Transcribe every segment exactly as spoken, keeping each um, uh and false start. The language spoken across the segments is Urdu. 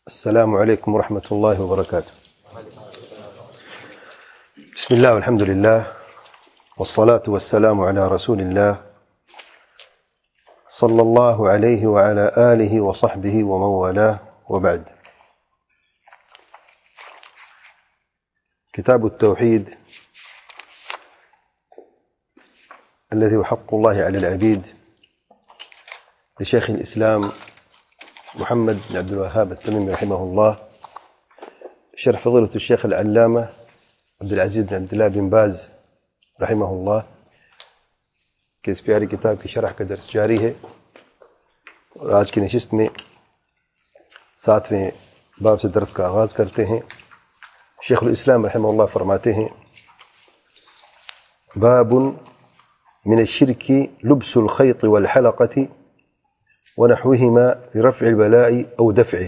السلام عليكم ورحمة الله وبركاته. بسم الله والحمد لله والصلاة والسلام على رسول الله صلى الله عليه وعلى آله وصحبه ومن والاه وبعد. كتاب التوحيد الذي هو حق الله على العبيد لشيخ الإسلام محمد بن عبد الوهاب التميمي رحمه الله، شرح فضيلة الشيخ العلامة عبد العزيز بن عبد الله بن باز رحمہ اللہ کہ اس پیاری کتاب کی شرح کا درس جاری ہے، اور آج کی نشست میں ساتویں باب سے درس کا آغاز کرتے ہیں۔ شیخ الاسلام رحمہ اللہ فرماتے ہیں: باب من الشرك لبس الخيط والحلقة ونحوهما لرفع البلاء أو دفعه.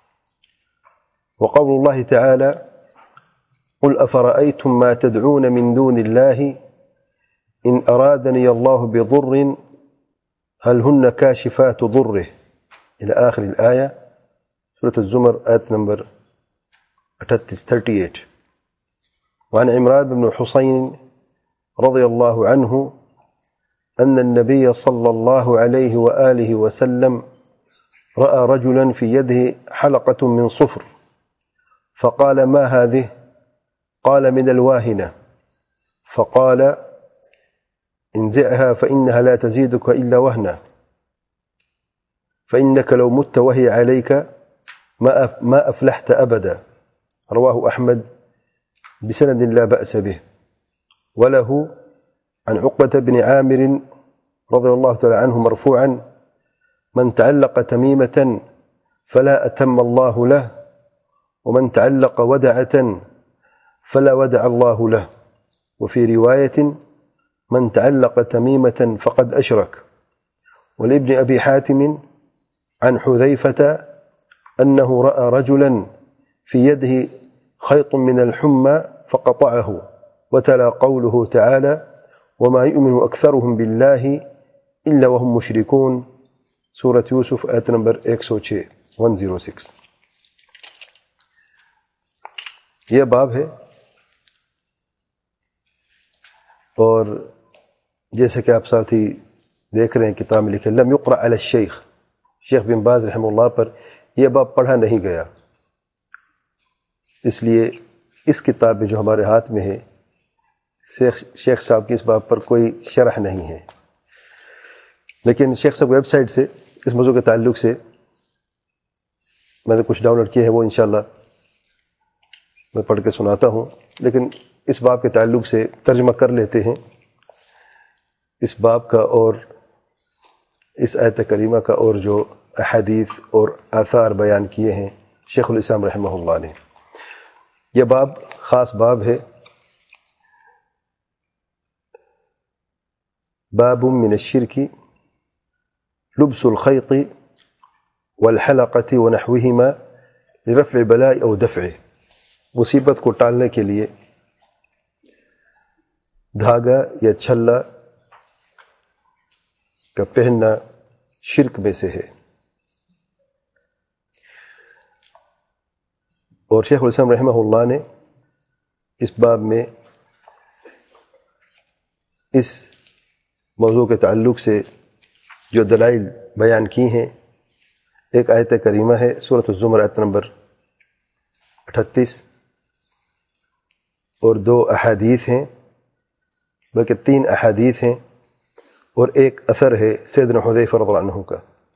وقول الله تعالى: قل أفرأيتم ما تدعون من دون الله إن أرادني الله بضر هل هن كاشفات ضره، إلى آخر الآية، سورة الزمر آية نمبر ثلاثة وثلاثين. وعن عمران بن حسين رضي الله عنه أن النبي صلى الله عليه وآله وسلم رأى رجلا في يده حلقة من صفر فقال: ما هذه؟ قال: من الواهنة. فقال: انزعها فإنها لا تزيدك إلا وهنا، فإنك لو مت وهي عليك ما أفلحت أبدا. رواه أحمد بسند لا بأس به. وله عن عقبة بن عامر رضي الله تعالى عنه مرفوعا: من تعلق تميمة فلا أتم الله له، ومن تعلق ودعة فلا ودع الله له. وفي رواية: من تعلق تميمة فقد أشرك. ولابن أبي حاتم عن حذيفة أنه رأى رجلا في يده خيط من الحمى فقطعه، وتلا قوله تعالى: وما يؤمن أكثرهم بالله إلا وهم مشركون، سورة یوسف آیت نمبر ایک سو چھ ون زیرو سکس. یہ باب ہے، اور جیسے کہ آپ ساتھی دیکھ رہے ہیں کتاب میں لکھے لم یقرأ علی الشیخ، شیخ بن باز رحمہ اللہ پر یہ باب پڑھا نہیں گیا، اس لیے اس کتاب میں جو ہمارے ہاتھ میں ہے شیخ شیخ صاحب کی اس باب پر کوئی شرح نہیں ہے، لیکن شیخ صاحب ویب سائٹ سے اس موضوع کے تعلق سے میں نے کچھ ڈاؤن لوڈ کیے ہیں، وہ انشاءاللہ میں پڑھ کے سناتا ہوں، لیکن اس باب کے تعلق سے ترجمہ کر لیتے ہیں اس باب کا اور اس آیت کریمہ کا، اور جو احادیث اور آثار بیان کیے ہیں شیخ الاسلام رحمہ اللہ نے۔ یہ باب خاص باب ہے، باب من الشرك لبس الخيط والحلقة ونحوهما لرفع البلاء أو دفعه. مصیبت کو ٹالنے کے لیے دھاگا یا چھلا کا پہننا شرک میں سے ہے۔ اور شیخ الاسلام رحمہ اللہ نے اس باب میں اس موضوع کے تعلق سے جو دلائل بیان کی ہیں، ایک آیت کریمہ ہے سورۃ الزمر آیت نمبر اٹھتیس، اور دو احادیث ہیں، بلکہ تین احادیث ہیں، اور ایک اثر ہے سیدنا حذیفہ رضی اللہ عنہ کا۔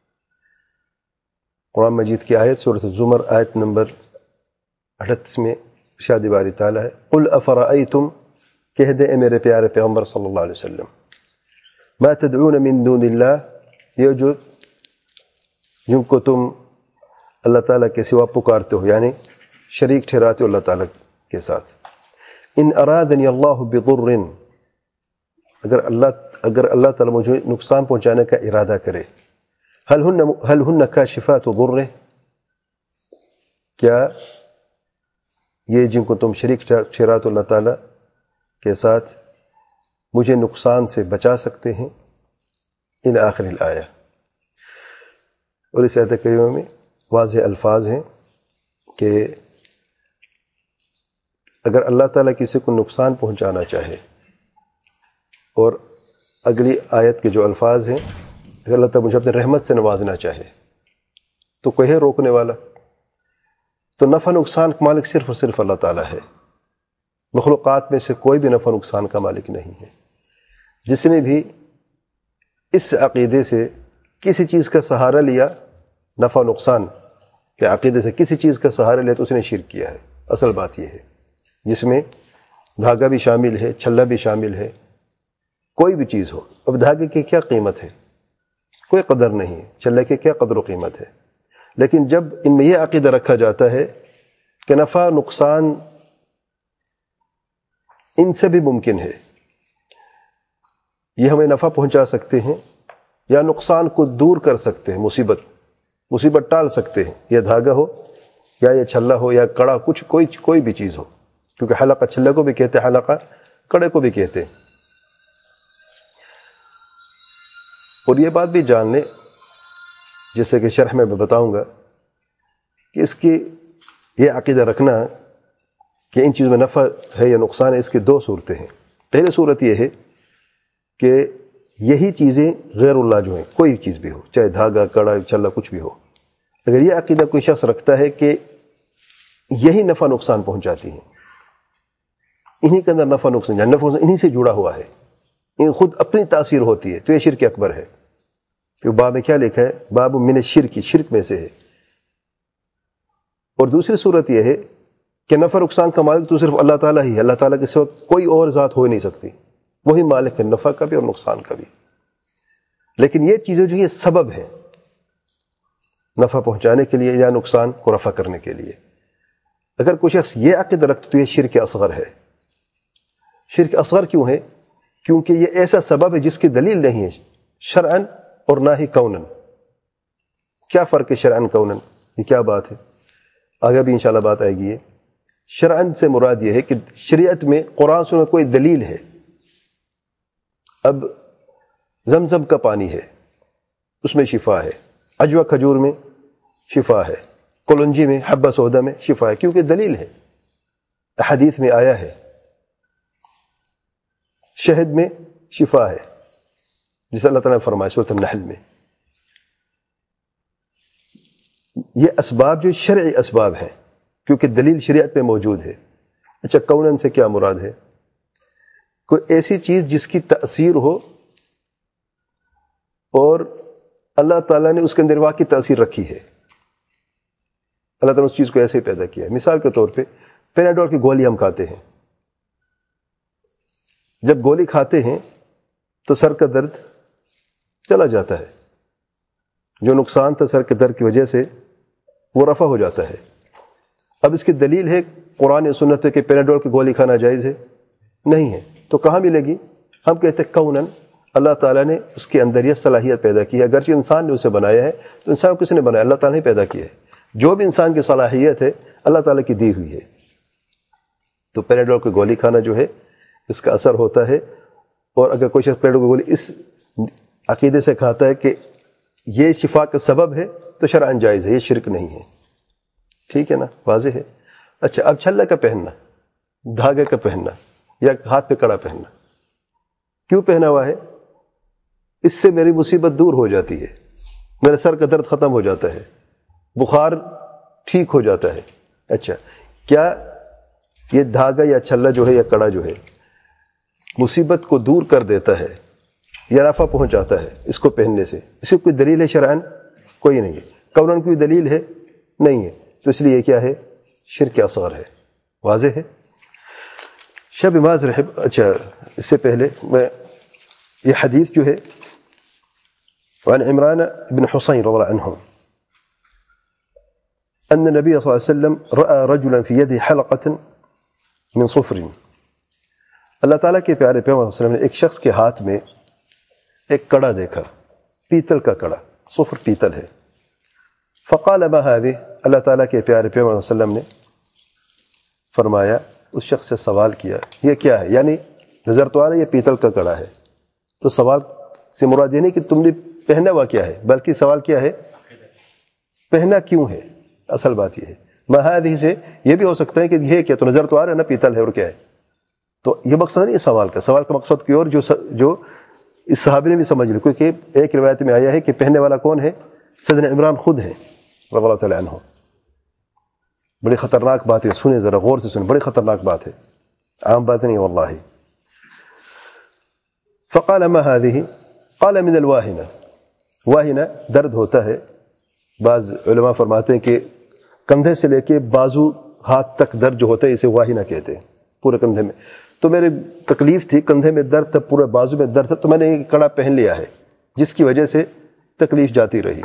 قرآن مجید کی آیت سورۃ الزمر آیت نمبر اٹھتیس میں ارشاد باری تعالیٰ ہے: قل افرأیتم، کہہ دے اے میرے پیارے پیغمبر صلی اللہ علیہ وسلم، ما تدعون من دون اللہ، یہ جو جن کو تم اللہ تعالیٰ کے سوا پکارتے ہو، یعنی شریک ٹھہراتے ہو اللہ تعالیٰ کے ساتھ، ان ارادنی اللہ بضر، اگر اللہ اگر اللہ تعالیٰ مجھے نقصان پہنچانے کا ارادہ کرے، هل ہن هل ہن کاشفات ضرہ، کیا یہ جن کو تم شریک ٹھہراتے ہو اللہ تعالیٰ کے ساتھ مجھے نقصان سے بچا سکتے ہیں، الی آخر الآیہ. اور اس آیت کریمہ میں واضح الفاظ ہیں کہ اگر اللہ تعالیٰ کسی کو نقصان پہنچانا چاہے اور اگلی آیت کے جو الفاظ ہیں اگر اللہ تعالیٰ مجھے اپنے رحمت سے نوازنا چاہے تو کوئی ہے روکنے والا؟ تو نفع نقصان کا مالک صرف اور صرف اللہ تعالیٰ ہے، مخلوقات میں سے کوئی بھی نفع نقصان کا مالک نہیں ہے۔ جس نے بھی اس عقیدے سے کسی چیز کا سہارا لیا، نفع نقصان کے عقیدے سے کسی چیز کا سہارا لیا، تو اس نے شرک کیا ہے۔ اصل بات یہ ہے، جس میں دھاگا بھی شامل ہے، چھلا بھی شامل ہے، کوئی بھی چیز ہو۔ اب دھاگے کی کیا قیمت ہے؟ کوئی قدر نہیں ہے، چھلے کی کیا قدر و قیمت ہے؟ لیکن جب ان میں یہ عقیدہ رکھا جاتا ہے کہ نفع نقصان ان سے بھی ممکن ہے، یہ ہمیں نفع پہنچا سکتے ہیں یا نقصان کو دور کر سکتے ہیں، مصیبت مصیبت ٹال سکتے ہیں، یہ دھاگا ہو یا یہ چھلا ہو یا کڑا، کچھ کوئی کوئی بھی چیز ہو، کیونکہ حلقہ چھلے کو بھی کہتے ہیں، حلقہ کڑے کو بھی کہتے ہیں۔ اور یہ بات بھی جان لیں، جیسے کہ شرح میں بتاؤں گا، کہ اس کی یہ عقیدہ رکھنا کہ ان چیزوں میں نفع ہے یا نقصان ہے، اس کی دو صورتیں ہیں۔ پہلی صورت یہ ہے کہ یہی چیزیں غیر اللہ جو ہیں، کوئی چیز بھی ہو، چاہے دھاگا کڑا چھلا کچھ بھی ہو، اگر یہ عقیدہ کوئی شخص رکھتا ہے کہ یہی نفع نقصان پہنچاتی ہیں، انہی کے اندر نفع نقصان نفع نقصان انہی سے جڑا ہوا ہے، ان خود اپنی تاثیر ہوتی ہے، تو یہ شرک اکبر ہے۔ تو باب میں کیا لکھا ہے؟ باب من الشرک، شرک میں سے ہے۔ اور دوسری صورت یہ ہے کہ نفع نقصان کا مالک تو صرف اللہ تعالیٰ ہی ہے، اللہ تعالیٰ کے سوا کوئی اور ذات ہو ہی نہیں سکتی، وہی مالک ہے نفع کا بھی اور نقصان کا بھی۔ لیکن یہ چیزیں جو یہ سبب ہے نفع پہنچانے کے لیے یا نقصان کو رفع کرنے کے لیے، اگر کوئی شخص یہ عقیدہ رکھتا تو یہ شرک اصغر ہے۔ شرک اصغر کیوں ہے؟ کیونکہ یہ ایسا سبب ہے جس کی دلیل نہیں ہے شرعاً اور نہ ہی کوناً۔ کیا فرق ہے شرعاً کوناً؟ یہ کیا بات ہے؟ آگے بھی انشاءاللہ بات آئے گی۔ یہ شرعاً سے مراد یہ ہے کہ شریعت میں قرآن سنت کوئی دلیل ہے۔ اب زمزم کا پانی ہے، اس میں شفا ہے، عجوہ کھجور میں شفا ہے، کلنجی میں حبہ سودا میں شفا ہے، کیونکہ دلیل ہے، حدیث میں آیا ہے۔ شہد میں شفا ہے، جس اللہ تعالیٰ نے فرمایا سورۃ النحل میں۔ یہ اسباب جو شرعی اسباب ہیں، کیونکہ دلیل شریعت میں موجود ہے۔ اچھا، کونن سے کیا مراد ہے؟ کوئی ایسی چیز جس کی تأثیر ہو اور اللہ تعالیٰ نے اس کے اندر واقعی تأثیر رکھی ہے، اللہ تعالیٰ نے اس چیز کو ایسے ہی پیدا کیا ہے۔ مثال کے طور پہ پیناڈول کی گولی ہم کھاتے ہیں، جب گولی کھاتے ہیں تو سر کا درد چلا جاتا ہے، جو نقصان تھا سر کے درد کی وجہ سے وہ رفع ہو جاتا ہے۔ اب اس کی دلیل ہے قرآن و سنت پہ کہ پیناڈول کی گولی کھانا جائز ہے؟ نہیں ہے، تو کہاں ملے گی؟ ہم کہتے ہیں کونن اللہ تعالیٰ نے اس کے اندر یہ صلاحیت پیدا کی ہے، اگرچہ انسان نے اسے بنایا ہے، تو انسان کو کس نے بنایا؟ اللہ تعالیٰ نے پیدا کیا ہے۔ جو بھی انسان کی صلاحیت ہے اللہ تعالیٰ کی دی ہوئی ہے۔ تو پیناڈول کی گولی کھانا جو ہے اس کا اثر ہوتا ہے، اور اگر کوئی شخص پیناڈول کی گولی اس عقیدے سے کھاتا ہے کہ یہ شفا کا سبب ہے تو شرعاً جائز ہے، یہ شرک نہیں ہے۔ ٹھیک ہے نا، واضح ہے۔ اچھا، اب چھلے کا پہننا، دھاگے کا پہننا یا ہاتھ پہ کڑا پہننا، کیوں پہنا ہوا ہے؟ اس سے میری مصیبت دور ہو جاتی ہے، میرے سر کا درد ختم ہو جاتا ہے، بخار ٹھیک ہو جاتا ہے۔ اچھا، کیا یہ دھاگا یا چھلا جو ہے یا کڑا جو ہے مصیبت کو دور کر دیتا ہے یا نفع پہنچاتا ہے اس کو پہننے سے؟ اس کی کوئی دلیل ہے شرعاً؟ کوئی نہیں ہے۔ کوناً کوئی دلیل ہے؟ نہیں ہے، تو اس لیے کیا ہے؟ شرک اصغر ہے۔ واضح ہے؟ شب باز رحب۔ اچھا، اس سے پہلے میں یہ حدیث جو ہے وعن عمران بن حسین رضی اللہ عنہ ان النبي صلی اللہ علیہ وسلم رأى رجلا في يده حلقة من صفر۔ اللہ تعالیٰ کے پیارے پیغمبر صلی اللہ علیہ وسلم نے ایک شخص کے ہاتھ میں ایک کڑا دیکھا، پیتل کا کڑا، صفر پیتل ہے۔ فقال ما هذه، اللہ تعالیٰ کے پیارے پیغمبر صلی اللہ علیہ وسلم نے فرمایا، اس شخص سے سوال کیا یہ کیا ہے؟ یعنی نظر تو آ رہا ہے یہ پیتل کا کڑا ہے، تو سوال سے مراد یہ نہیں کہ تم نے پہنا ہوا کیا ہے، بلکہ سوال کیا ہے؟ پہنا کیوں ہے؟ اصل بات یہ ہے مہادی سے یہ بھی ہو سکتا ہے کہ یہ کیا تو نظر تو آ رہا ہے نا پیتل ہے اور کیا ہے. تو یہ مقصد نہیں ہے سوال کا. سوال کا مقصد کی اور جو جو اس صحابی نے بھی سمجھ لی, کیونکہ ایک روایت میں آیا ہے کہ پہننے والا کون ہے؟ سیدنا عمران خود ہیں رضی اللہ تعالیٰ عنہ. بڑی خطرناک بات ہے, سنیں ذرا غور سے سنیں, بڑی خطرناک بات ہے, عام بات نہیں واللہ. فقال ما هذه قال من الواهنة. واہنہ درد ہوتا ہے, بعض علماء فرماتے ہیں کہ کندھے سے لے کے بازو ہاتھ تک درد جو ہوتا ہے اسے واہنہ کہتے ہیں, پورے کندھے میں. تو میرے تکلیف تھی, کندھے میں درد تھا, پورے بازو میں درد تھا, تو میں نے ایک کڑا پہن لیا ہے جس کی وجہ سے تکلیف جاتی رہی.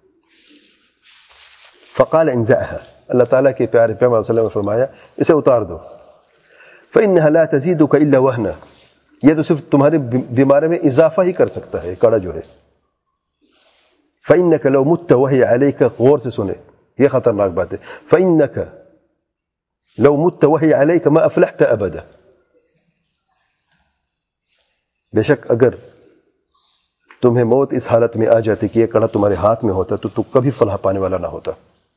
فقال انزعها, اللہ تعالیٰ کے پیارے پیغمبر صلی اللہ علیہ وسلم نے فرمایا اسے اتار دو. فإنها لا تزيدك إلا وهنا, یہ تو صرف تمہارے بیماری میں اضافہ ہی کر سکتا ہے کڑا جو ہے. فإنك لو مت وهي عليك, غور سے سنیں یہ خطرناک بات ہے. فإنك لو مت وهي عليك ما أفلحت أبدا. بے شک اگر تمہیں موت اس حالت میں آ جاتی کہ یہ کڑا تمہارے ہاتھ میں ہوتا تو تو کبھی فلاح پانے والا نہ ہوتا.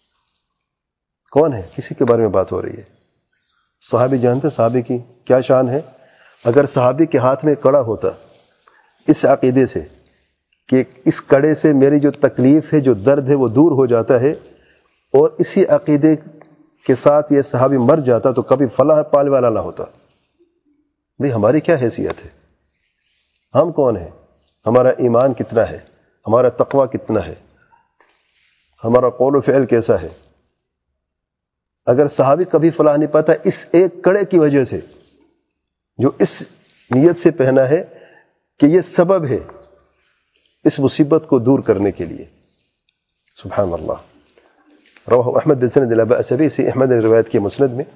کون ہے؟ کسی کے بارے میں بات ہو رہی ہے. صحابی جانتے صحابی کی کیا شان ہے. اگر صحابی کے ہاتھ میں کڑا ہوتا اس عقیدے سے کہ اس کڑے سے میری جو تکلیف ہے, جو درد ہے وہ دور ہو جاتا ہے, اور اسی عقیدے کے ساتھ یہ صحابی مر جاتا تو کبھی فلاح پانے والا نہ ہوتا. بھئی ہماری کیا حیثیت ہے؟ ہم کون ہیں؟ ہمارا ایمان کتنا ہے؟ ہمارا تقوی کتنا ہے؟ ہمارا قول و فعل کیسا ہے؟ اگر صحابی کبھی فلاح نہیں پاتا اس ایک کڑے کی وجہ سے, جو اس نیت سے پہنا ہے کہ یہ سبب ہے اس مصیبت کو دور کرنے کے لیے. سبحان اللہ. رواہ احمد بن سند لا بأس به, سے احمد نے روایت کی مسند میں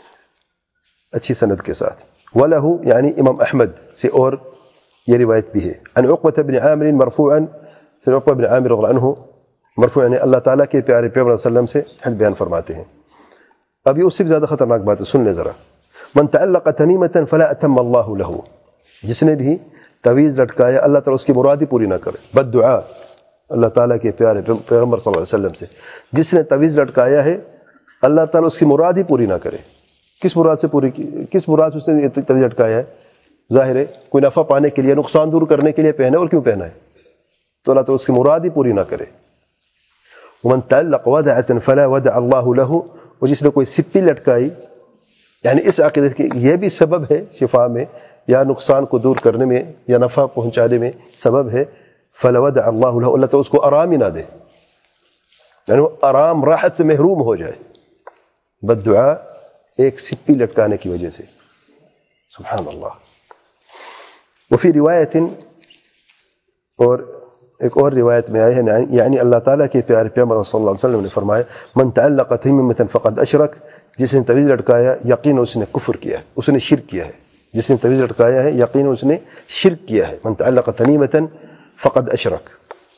اچھی سند کے ساتھ. وَلَهُ یعنی امام احمد سے اور یہ روایت بھی ہے. عن عقبة بن عامر مرفوعا, سے عقبہ بن عامر رضی اللہ عنہ مرفوع یعنی اللہ تعالیٰ کے پیارے پیغمبر صلی اللہ علیہ وسلم سے حدیث بیان فرماتے ہیں. اب یہ اس سے بھی زیادہ خطرناک بات ہے, سن لیں ذرا. من تعلق تمیمة فلا اتم اللہ له, جس نے بھی تعویذ لٹکایا اللہ تعالیٰ اس کی مراد ہی پوری نہ کرے. بد دعا اللہ تعالیٰ کے پیارے پیغمبر صلی اللہ علیہ وسلم سے, جس نے تعویذ لٹکایا ہے اللہ تعالیٰ اس کی مراد ہی پوری نہ کرے. کس مراد سے پوری کی, کس مراد سے اس نے تعویذ لٹکایا ہے؟ ظاہر ہے کوئی نفع پانے کے لیے, نقصان دور کرنے کے لیے پہنا, اور کیوں پہنا ہے؟ تو اللہ تعالیٰ اس کی مراد ہی پوری نہ کرے. ومن تعلق ودعة فلا ودع اللہ له, اور جس نے کوئی سپی لٹکائی یعنی اس عقیدے کی یہ بھی سبب ہے شفا میں یا نقصان کو دور کرنے میں یا نفع پہنچانے میں سبب ہے, فلا ودع اللہ له, اللہ تعالیٰ اس کو آرام ہی نہ دے, یعنی وہ آرام راحت سے محروم ہو جائے بد دعا ایک سپی لٹکانے کی وجہ سے. سبحان اللہ. وفی روایت, اور ایک اور روایت میں آئے ہیں یعنی اللہ تعالیٰ کے پیارے پیغمبر صلی اللہ علیہ وسلم نے فرمایا من تعلق تمیمة فقد اشرک, جس نے تعویذ لٹکایا یقین اس نے کفر کیا ہے, اس نے شرک کیا ہے. جس نے تعویذ لٹکایا ہے یقین اس نے شرک کیا ہے. من تعلق تمیمة فقد اشرک.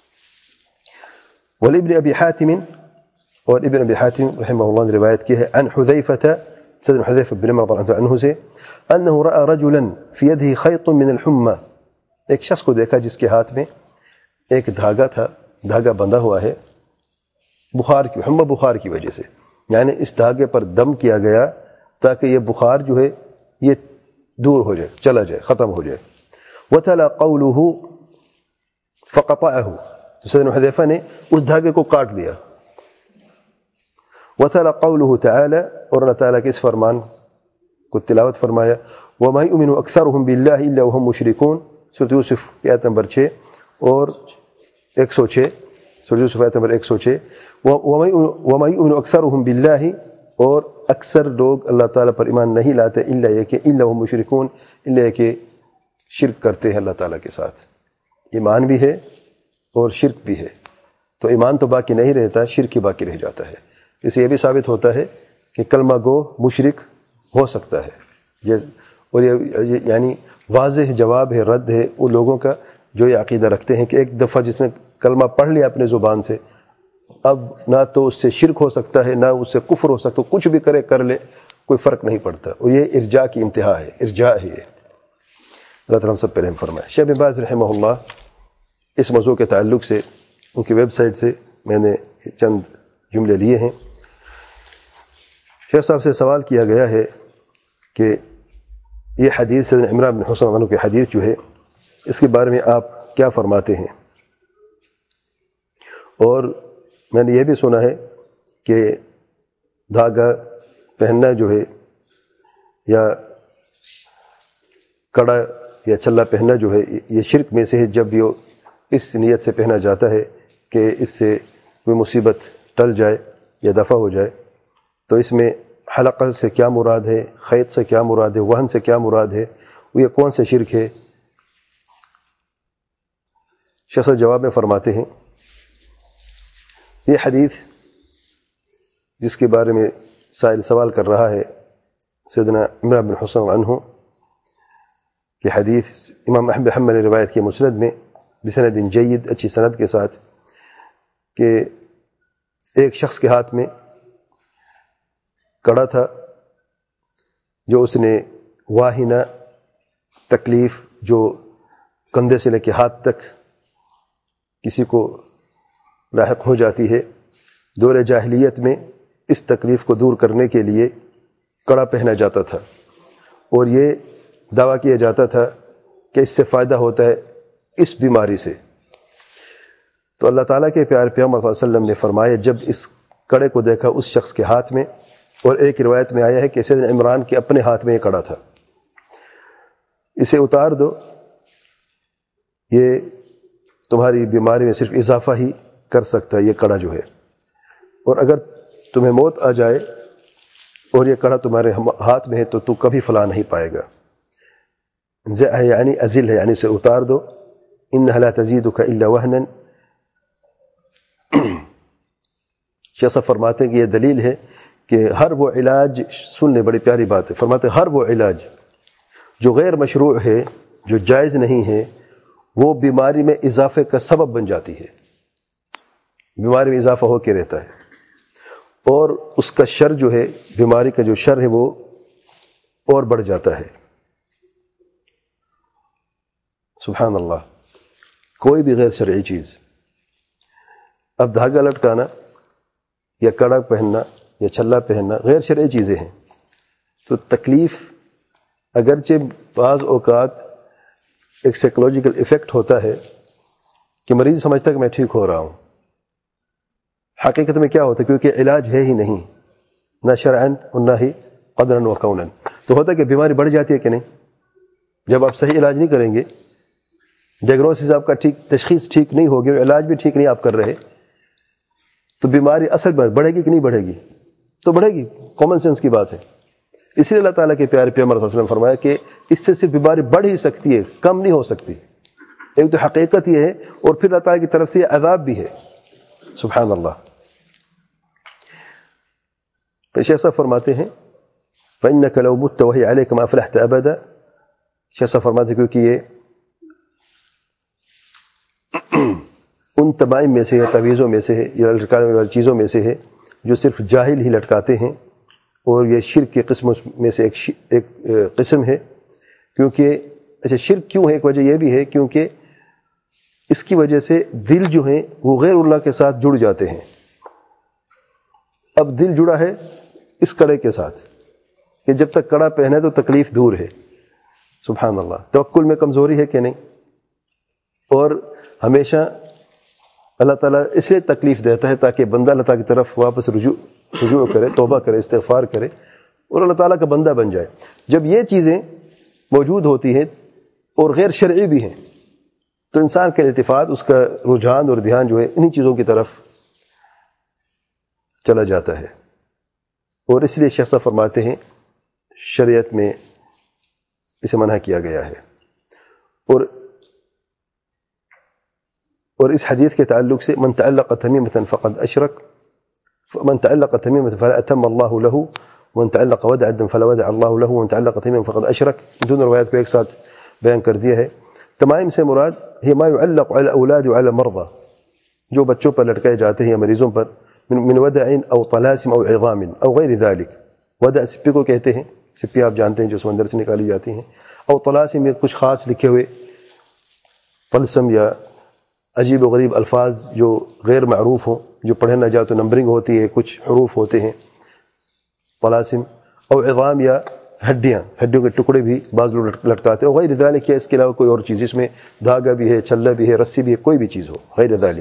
والابن ابی حاتم, اور ابن ابی حاتم رحمہ اللہ نے روایت کی ہے عن حذیفة, سیدنا حذیفہ بن عمر رضی اللہ عنہ سے, انه رأى رجلا في يده خيط من الحمى, ایک شخص کو دیکھا جس کے ہاتھ میں ایک دھاگا تھا, دھاگا بندھا ہوا ہے بخار کی, حمى بخار کی وجہ سے, یعنی اس دھاگے پر دم کیا گیا تاکہ یہ بخار جو ہے یہ دور ہو جائے, چلا جائے, ختم ہو جائے. وتلا قوله فقطعه, سیدنا حذیفہ نے اس دھاگے کو کاٹ دیا. وتلا قوله تعالى, اور اللہ تعالیٰ کے اس فرمان کو تلاوت فرمایا, وما يؤمن اکثرهم بالله الا وهم مشركون, سورۃ یوسف کی آیت نمبر چھ اور ایک سو چھ, سورۃ یوسف آیت نمبر ایک سو چھ. وما يؤمن اکثرهم بالله, اور اکثر لوگ اللہ تعالیٰ پر ایمان نہیں لاتے الا یہ کہ الا وهم مشركون, الا یہ کہ شرک کرتے ہیں اللہ تعالیٰ کے ساتھ. ایمان بھی ہے اور شرک بھی ہے, تو ایمان تو باقی نہیں رہتا, شرک ہی باقی رہ جاتا ہے. اس سے یہ بھی ثابت ہوتا ہے کہ کلمہ گو مشرک ہو سکتا ہے. یہ اور یہ یعنی واضح جواب ہے, رد ہے ان لوگوں کا جو یہ عقیدہ رکھتے ہیں کہ ایک دفعہ جس نے کلمہ پڑھ لیا اپنے زبان سے, اب نہ تو اس سے شرک ہو سکتا ہے نہ اس سے کفر ہو سکتا, کچھ بھی کرے کر لے کوئی فرق نہیں پڑتا. اور یہ ارجاء کی انتہا ہے, ارجاء ہے یہ. اللہ تعالیٰ ہم سب پہ رحم فرمائے. شیخ بن باز رحمہ اللہ اس موضوع کے تعلق سے ان کی ویب سائٹ سے میں نے چند جملے لیے ہیں. شیخ صاحب سے سوال کیا گیا ہے کہ یہ حدیث سیدنا عمران بن حسین عنہ کی حدیث جو ہے اس کے بارے میں آپ کیا فرماتے ہیں؟ اور میں نے یہ بھی سنا ہے کہ دھاگا پہننا جو ہے یا کڑا یا چھلا پہننا جو ہے یہ شرک میں سے ہے، جب یہ اس نیت سے پہنا جاتا ہے کہ اس سے کوئی مصیبت ٹل جائے یا دفع ہو جائے، تو اس میں حلقہ سے کیا مراد ہے، خیط سے کیا مراد ہے، وہن سے کیا مراد ہے، وہ یہ کون سے شرک ہے؟ شیخ صاحب جواب میں فرماتے ہیں یہ حدیث جس کے بارے میں سائل سوال کر رہا ہے سیدنا عمران بن حسین عنہ کہ حدیث امام احمد حنبل نے روایت کی مسند میں بسند جید، اچھی سند کے ساتھ، کہ ایک شخص کے ہاتھ میں کڑا تھا جو اس نے واہنہ تکلیف جو کندھے سے لے کے ہاتھ تک کسی کو لاحق ہو جاتی ہے، دور جاہلیت میں اس تکلیف کو دور کرنے کے لیے کڑا پہنا جاتا تھا، اور یہ دعویٰ کیا جاتا تھا کہ اس سے فائدہ ہوتا ہے اس بیماری سے۔ تو اللہ تعالیٰ کے پیارے پیغمبر صلی اللہ علیہ وسلم نے فرمایا جب اس کڑے کو دیکھا اس شخص کے ہاتھ میں، اور ایک روایت میں آیا ہے کہ سیدنا عمران کے اپنے ہاتھ میں یہ کڑا تھا، اسے اتار دو، یہ تمہاری بیماری میں صرف اضافہ ہی کر سکتا ہے یہ کڑا جو ہے، اور اگر تمہیں موت آ جائے اور یہ کڑا تمہارے ہاتھ میں ہے تو تو کبھی فلاح نہیں پائے گا۔ زع یعنی ازل ہے، یعنی اسے اتار دو، انہا لا تزیدک الا وہنا۔ شیخ صاحب فرماتے ہیں کہ یہ دلیل ہے کہ ہر وہ علاج، سن لیں بڑی پیاری بات ہے، فرماتے ہیں ہر وہ علاج جو غیر مشروع ہے، جو جائز نہیں ہے، وہ بیماری میں اضافے کا سبب بن جاتی ہے، بیماری میں اضافہ ہو کے رہتا ہے، اور اس کا شر جو ہے، بیماری کا جو شر ہے وہ اور بڑھ جاتا ہے۔ سبحان اللہ، کوئی بھی غیر شرعی چیز، اب دھاگا لٹکانا یا کڑا پہننا یا چھلا پہننا غیر شرعی چیزیں ہیں، تو تکلیف اگرچہ بعض اوقات ایک سائیکولوجیکل ایفیکٹ ہوتا ہے کہ مریض سمجھتا ہے کہ میں ٹھیک ہو رہا ہوں، حقیقت میں کیا ہوتا ہے کیونکہ علاج ہے ہی نہیں، نہ شرعاً اور نہ ہی قدراً و کوناً، تو ہوتا ہے کہ بیماری بڑھ جاتی ہے کہ نہیں۔ جب آپ صحیح علاج نہیں کریں گے، ڈائگنوسس آپ کا ٹھیک، تشخیص ٹھیک نہیں ہوگی اور علاج بھی ٹھیک نہیں آپ کر رہے، تو بیماری اصل میں بڑھے گی کہ نہیں بڑھے گی؟ تو بڑھے گی، کامن سینس کی بات ہے۔ اس لیے اللہ تعالیٰ کے پیارے پیغمبر صلی اللہ علیہ وسلم نے فرمایا کہ اس سے صرف بیماری بڑھ ہی سکتی ہے، کم نہیں ہو سکتی۔ ایک تو حقیقت یہ ہے، اور پھر اللہ تعالیٰ کی طرف سے یہ عذاب بھی ہے۔ سبحان اللہ۔ شیخ صاحب فرماتے ہیں فَإِنَّكَ لَوْ مُتَّ وَهِيَ عَلَيْكَ مَا أَفْلَحْتَ أَبَدًا۔ شیخ صاحب فرماتے ہیں کیونکہ یہ ان تمائم میں سے ہے، تعویذوں میں سے ہے، یا لٹکانے والی چیزوں میں سے ہے جو صرف جاہل ہی لٹکاتے ہیں، اور یہ شرک کے قسموں میں سے ایک ایک قسم ہے۔ کیونکہ اچھا شرک کیوں ہے؟ ایک وجہ یہ بھی ہے کیونکہ اس کی وجہ سے دل جو ہیں وہ غیر اللہ کے ساتھ جڑ جاتے ہیں۔ اب دل جڑا ہے اس کڑے کے ساتھ کہ جب تک کڑا پہنے تو تکلیف دور ہے۔ سبحان اللہ۔ توکل میں کمزوری ہے کہ نہیں؟ اور ہمیشہ اللہ تعالیٰ اس لیے تکلیف دیتا ہے تاکہ بندہ اللہ تعالیٰ کی طرف واپس رجوع رجوع کرے، توبہ کرے، استغفار کرے، اور اللہ تعالیٰ کا بندہ بن جائے۔ جب یہ چیزیں موجود ہوتی ہیں اور غیر شرعی بھی ہیں تو انسان کا التفات، اس کا رجحان اور دھیان جو ہے انہی چیزوں کی طرف چلا جاتا ہے، اور اس لیے شیخ صاحب فرماتے ہیں شریعت میں اسے منع کیا گیا ہے۔ اور اور اس حدیث کے تعلق سے من تعلق تمیمة فقد اشرک، من تعلق تمیمة فلا اتم اللہ له، ومن تعلق ودعا فلا ودع اللہ له، ومن تعلق تمیمة فقد اشرک۔ دونوں روایت کو ایک ساتھ بیان کر دیا ہے۔ تمائم سے مراد ہے ما يعلق على الاولاد وعلى المرضى، جو بچوں پر لٹکائے جاتے ہیں یا مریضوں پر، من ودع او طلاسم او عظام او غیر ذلك۔ ودع سپی کو کہتے ہیں، سپی آپ جانتے ہیں جو سمندر سے نکالی جاتی ہیں، او طلاسم یا کچھ خاص لکھے ہوئے طلسم یا عجیب و غریب الفاظ جو غیر معروف ہوں، جو پڑھے نہ جاؤ تو نمبرنگ ہوتی ہے، کچھ حروف ہوتے ہیں، طلاسم اور عظام یا ہڈیاں ہڈیوں کے ٹکڑے بھی بعض لوگ لٹکاتے ہیں، غیر ذالک، اس کے علاوہ کوئی اور چیز جس میں دھاگا بھی ہے، چھلا بھی ہے، رسی بھی ہے، کوئی بھی چیز ہو غیر ذالک.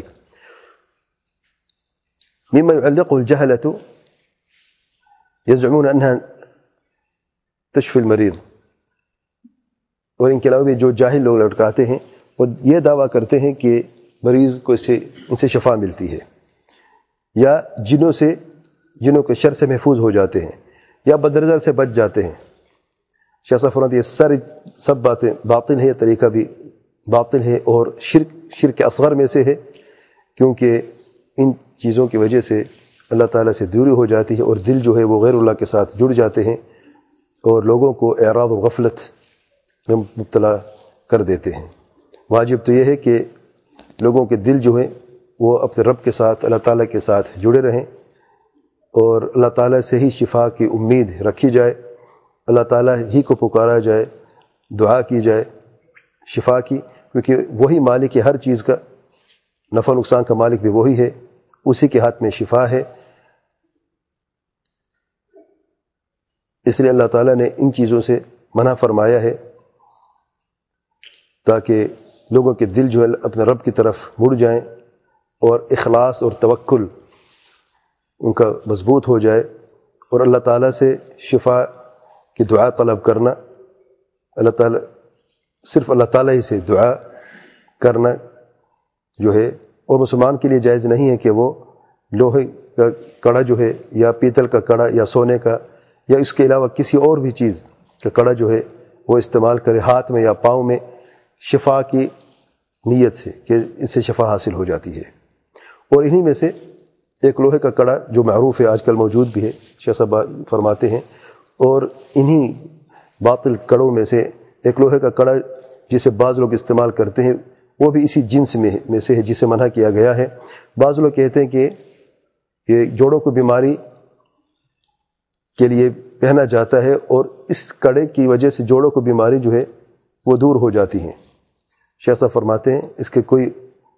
مما يعلقه الجهلة يزعمون انها تشفي المریض، اور ان کے علاوہ بھی جو جاہل لوگ لٹکاتے ہیں وہ یہ دعویٰ کرتے ہیں کہ مریض کو اس سے ان سے شفا ملتی ہے، یا جنوں سے جنوں کے شر سے محفوظ ہو جاتے ہیں، یا بدنظر سے بچ جاتے ہیں. شیخ صاحب فرماتے ہیں یہ سر سب باتیں باطل ہے، یہ طریقہ بھی باطل ہے اور شرک شرک اصغر میں سے ہے، کیونکہ ان چیزوں کی وجہ سے اللہ تعالیٰ سے دوری ہو جاتی ہے اور دل جو ہے وہ غیر اللہ کے ساتھ جڑ جاتے ہیں اور لوگوں کو اعراض و غفلت میں مبتلا کر دیتے ہیں. واجب تو یہ ہے کہ لوگوں کے دل جو ہیں وہ اپنے رب کے ساتھ اللہ تعالیٰ کے ساتھ جڑے رہیں اور اللہ تعالیٰ سے ہی شفا کی امید رکھی جائے، اللہ تعالیٰ ہی کو پکارا جائے، دعا کی جائے شفا کی، کیونکہ وہی مالک ہے ہر چیز کا، نفع نقصان کا مالک بھی وہی ہے، اسی کے ہاتھ میں شفا ہے. اس لیے اللہ تعالیٰ نے ان چیزوں سے منع فرمایا ہے تاکہ لوگوں کے دل جو ہے اپنے رب کی طرف مڑ جائیں اور اخلاص اور توکل ان کا مضبوط ہو جائے، اور اللہ تعالیٰ سے شفا کی دعا طلب کرنا، اللہ تعالیٰ صرف اللہ تعالیٰ ہی سے دعا کرنا جو ہے، اور مسلمان کے لیے جائز نہیں ہے کہ وہ لوہے کا کڑا جو ہے یا پیتل کا کڑا یا سونے کا یا اس کے علاوہ کسی اور بھی چیز کا کڑا جو ہے وہ استعمال کرے ہاتھ میں یا پاؤں میں شفا کی نیت سے کہ اس سے شفا حاصل ہو جاتی ہے. اور انہی میں سے ایک لوہے کا کڑا جو معروف ہے، آج کل موجود بھی ہے، شیخ صاحب فرماتے ہیں، اور انہی باطل کڑوں میں سے ایک لوہے کا کڑا جسے بعض لوگ استعمال کرتے ہیں وہ بھی اسی جنس میں میں سے ہے جسے منع کیا گیا ہے. بعض لوگ کہتے ہیں کہ یہ جوڑوں کو بیماری کے لیے پہنا جاتا ہے اور اس کڑے کی وجہ سے جوڑوں کو بیماری جو ہے وہ دور ہو جاتی ہیں. شیخ صاحب فرماتے ہیں اس کے کوئی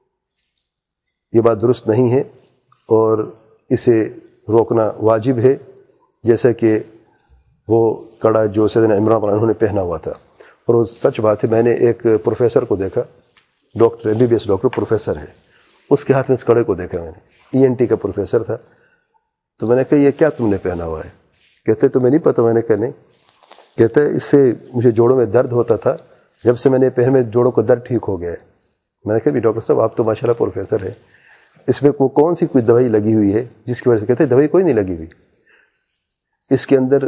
یہ بات درست نہیں ہے اور اسے روکنا واجب ہے، جیسا کہ وہ کڑا جو سیدنا عمران انہوں نے پہنا ہوا تھا. اور وہ سچ بات ہے، میں نے ایک پروفیسر کو دیکھا، doctor M B B S doctor professor ہے، اس کے ہاتھ میں اس کڑے کو دیکھا میں نے، ای این ٹی کا پروفیسر تھا. تو میں نے کہا یہ کیا تم نے پہنا ہوا ہے؟ کہتے تمہیں نہیں پتہ؟ میں نے کہا نہیں. کہتے اس سے مجھے جوڑوں میں درد ہوتا تھا، جب سے میں نے پہن میں جوڑوں کو درد ٹھیک ہو گیا ہے. میں نے کہا بھی ڈاکٹر صاحب آپ تو ماشاء اللہ پروفیسر ہے، اس میں وہ کون سی کوئی دوائی لگی ہوئی ہے جس کی وجہ سے؟ کہتے دوائی کوئی نہیں لگی ہوئی، اس کے اندر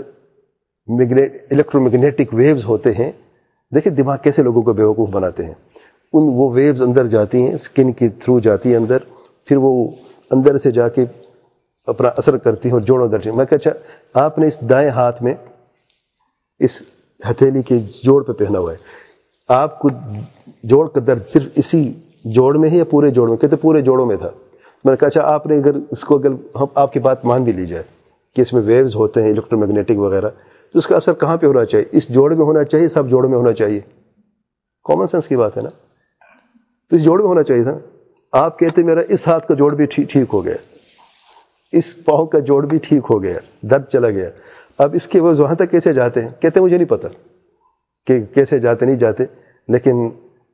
الیکٹرو میگنیٹک ویوز ہوتے ہیں. دیکھیں دماغ کیسے لوگوں کو بیوقوف بناتے ہیں. ان وہ ویوز اندر جاتی ہیں، اسکن کے تھرو جاتی ہیں اندر، پھر وہ اندر سے جا کے اپنا اثر کرتی ہیں اور جوڑوں درد. میں کہا اچھا آپ نے اس دائیں ہاتھ میں اس ہتھیلی کے جوڑ پہ پہنا ہوا ہے، آپ کو جوڑ کا درد صرف اسی جوڑ میں ہے یا پورے جوڑ میں؟ کہتے پورے جوڑوں میں تھا. میں نے کہا اچھا آپ نے اگر اس کو اگر ہم آپ کی بات مان بھی لی جائے کہ اس میں ویوز ہوتے ہیں الیکٹرو میگنیٹک وغیرہ، تو اس کا اثر کہاں پہ ہونا چاہیے؟ اس جوڑ میں ہونا چاہیے، سب جوڑ میں ہونا چاہیے. کامن سینس کی بات ہے نا. تو اس جوڑ میں ہونا چاہیے تھا. آپ کہتے میرا اس ہاتھ کا جوڑ بھی ٹھیک ہو گیا، اس پاؤں کا جوڑ بھی ٹھیک ہو گیا، درد چلا گیا. اب اس کے وہ وہاں تک کیسے جاتے ہیں؟ کہتے مجھے نہیں پتہ کہ کیسے جاتے نہیں جاتے، لیکن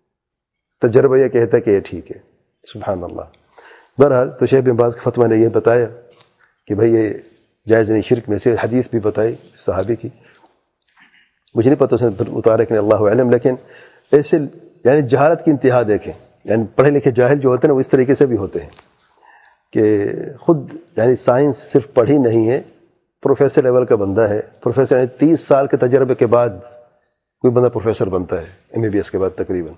تجربہ یہ کہتا ہے کہ یہ ٹھیک ہے. سبحان اللہ. بہرحال تو شیخ بن باز کے فتویٰ نے یہ بتایا کہ بھئی یہ جائز نہیں. شرک میں سے حدیث بھی بتائی صحابی کی، مجھے نہیں پتہ اس نے اتارے کہ اللہ علم، لیکن ایسے یعنی جہالت کی انتہا دیکھیں. یعنی پڑھے لکھے جاہل جو ہوتے ہیں نا وہ اس طریقے سے بھی ہوتے ہیں کہ خود یعنی سائنس صرف پڑھی نہیں ہے، پروفیسر لیول کا بندہ ہے. پروفیسر یعنی تیس سال کے تجربے کے بعد کوئی بندہ پروفیسر بنتا ہے، ایم بی بی ایس کے بعد تقریباً.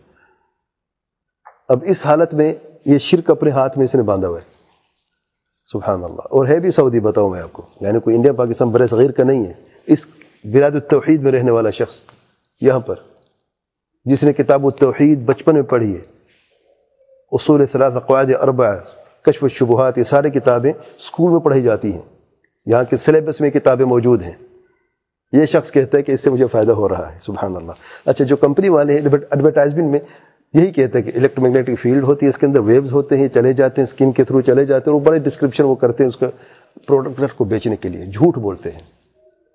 اب اس حالت میں یہ شرک اپنے ہاتھ میں اس نے باندھا ہوا ہے. سبحان اللہ. اور ہے بھی سعودی، بتاؤں میں آپ کو، یعنی کوئی انڈیا پاکستان بر صغیر کا نہیں ہے. اس بلاد التوحید میں رہنے والا شخص یہاں پر، جس نے کتاب التوحید بچپن میں پڑھی ہے، اصول ثلاثہ، قواعد اربعہ، کشف الشبہات، یہ ساری کتابیں اسکول میں پڑھی جاتی ہیں، یہاں کے سلیبس میں کتابیں موجود ہیں. یہ شخص کہتا ہے کہ اس سے مجھے فائدہ ہو رہا ہے. سبحان اللہ. اچھا جو کمپنی والے ہیں ایڈورٹائزمنٹ میں یہی کہتے ہیں کہ الیکٹرو میگنیٹک فیلڈ ہوتی ہے، اس کے اندر ویوز ہوتے ہیں، چلے جاتے ہیں اسکن کے تھرو چلے جاتے ہیں، اور وہ بڑے ڈسکرپشن وہ کرتے ہیں اس کا پروڈکٹ کو بیچنے کے لیے. جھوٹ بولتے ہیں.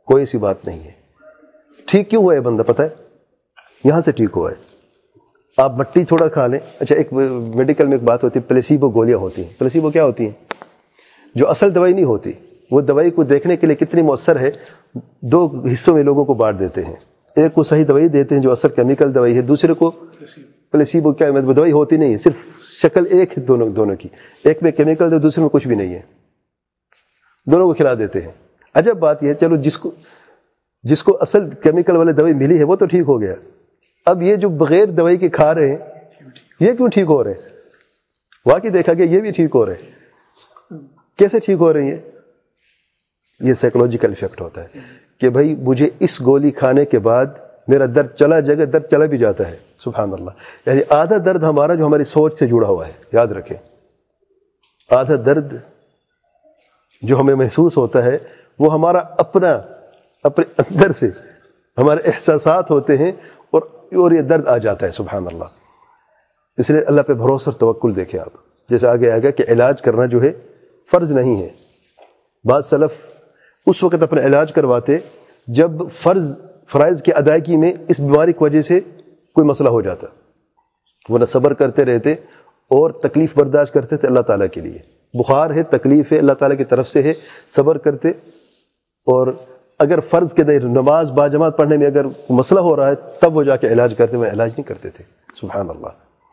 کوئی ایسی بات نہیں ہے. ٹھیک کیوں ہوا ہے بندہ پتہ ہے؟ یہاں سے ٹھیک ہوا ہے. آپ مٹی تھوڑا کھا لیں. اچھا ایک میڈیکل میں ایک بات ہوتی ہے، پلیسیبو گولیاں ہوتی ہیں. پلیسیبو کیا ہوتی ہیں؟ جو اصل دوائی نہیں ہوتی. وہ دوائی کو دیکھنے کے لیے کتنی مؤثر ہے دو حصوں میں لوگوں کو بانٹ دیتے ہیں. ایک کو صحیح دوائی دیتے ہیں جو اثر کیمیکل دوائی ہے، دوسرے کو پلیسیبو کیا ہے دوائی ہوتی نہیں ہے، صرف شکل ایک ہے دونوں دونوں کی. ایک میں کیمیکل ہے، دوسرے میں کچھ بھی نہیں ہے، دونوں کو کھلا دیتے ہیں. عجب بات یہ ہے، چلو جس کو جس کو اصل کیمیکل والی دوائی ملی ہے وہ تو ٹھیک ہو گیا. اب یہ جو بغیر دوائی کے کھا رہے ہیں یہ کیوں ٹھیک ہو رہے ہیں؟ واقعی دیکھا گیا یہ بھی ٹھیک ہو رہے ہیں. کیسے ٹھیک ہو رہی ہیں؟ یہ سائیکولوجیکل افیکٹ ہوتا ہے کہ بھائی مجھے اس گولی کھانے کے بعد میرا درد چلا جائے گا. درد چلا بھی جاتا ہے. سبحان اللہ. یعنی آدھا درد ہمارا جو ہماری سوچ سے جڑا ہوا ہے، یاد رکھیں. آدھا درد جو ہمیں محسوس ہوتا ہے وہ ہمارا اپنا اپنے اندر سے ہمارے احساسات ہوتے ہیں اور اور یہ درد آ جاتا ہے. سبحان اللہ. اس لیے اللہ پہ بھروسہ اور توکل دیکھیں آپ. جیسے آگے آگے کہ علاج کرنا جو ہے فرض نہیں ہے. بعض سلف اس وقت اپنا علاج کرواتے جب فرض فرائض کی ادائیگی میں اس بیماری کی وجہ سے کوئی مسئلہ ہو جاتا، وہ نہ صبر کرتے رہتے اور تکلیف برداشت کرتے تھے اللہ تعالیٰ کے لیے. بخار ہے، تکلیف ہے، اللہ تعالیٰ کی طرف سے ہے، صبر کرتے. اور اگر فرض کے دیر نماز باجماعت پڑھنے میں اگر مسئلہ ہو رہا ہے تب وہ جا کے علاج کرتے، وہ علاج نہیں کرتے تھے. سبحان اللہ.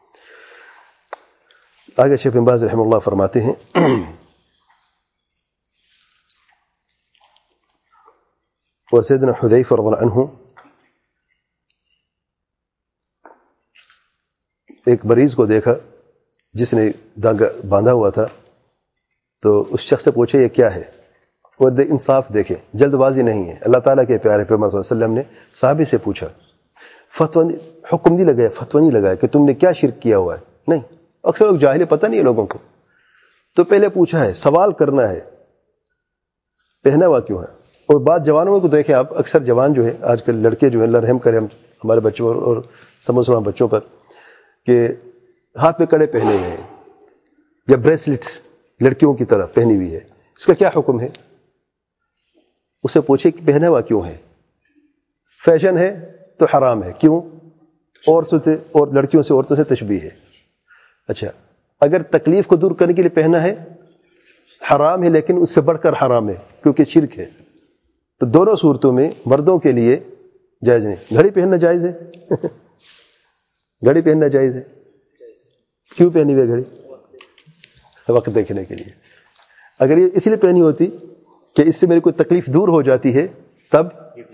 آگے شیخ بن باز رحمہ اللہ فرماتے ہیں اور سیدنا حذیفہ رضی اللہ عنہ ایک مریض کو دیکھا جس نے داغا باندھا ہوا تھا، تو اس شخص سے پوچھے یہ کیا ہے؟ اور انصاف دیکھیں، جلد بازی نہیں ہے. اللہ تعالیٰ کے پیارے پیغمبر صلی اللہ علیہ وسلم نے صحابی سے پوچھا، فتوی حکم نہیں لگایا، فتوی نہیں لگایا کہ تم نے کیا شرک کیا ہوا ہے. نہیں، اکثر لوگ جاہل، پتہ نہیں ہے لوگوں کو. تو پہلے پوچھا ہے، سوال کرنا ہے پہنا ہوا کیوں ہے. اور بعض جوانوں کو دیکھیں آپ، اکثر جوان جو ہے آج کل لڑکے جو ہیں، اللہ رحم کرے ہم ہمارے بچوں پر اور سمجھ بچوں پر، کہ ہاتھ میں کڑے پہنے ہوئے ہیں یا بریسلٹ لڑکیوں کی طرح پہنی ہوئی ہے. اس کا کیا حکم ہے؟ اسے پوچھے کہ پہنا ہوا کیوں ہے؟ فیشن ہے تو حرام ہے. کیوں؟ اور سے اور لڑکیوں سے عورتوں سے تشبیہ ہے. اچھا، اگر تکلیف کو دور کرنے کے لیے پہنا ہے حرام ہے، لیکن اس سے بڑھ کر حرام ہے کیونکہ شرک ہے. تو دونوں صورتوں میں مردوں کے لیے جائز نہیں. گھڑی پہننا جائز ہے گھڑی پہننا جائز ہے. کیوں پہنی ہوئی گھڑی؟ وقت دیکھنے کے لیے. اگر یہ اس لیے پہنی ہوتی کہ اس سے میری کوئی تکلیف دور ہو جاتی ہے تب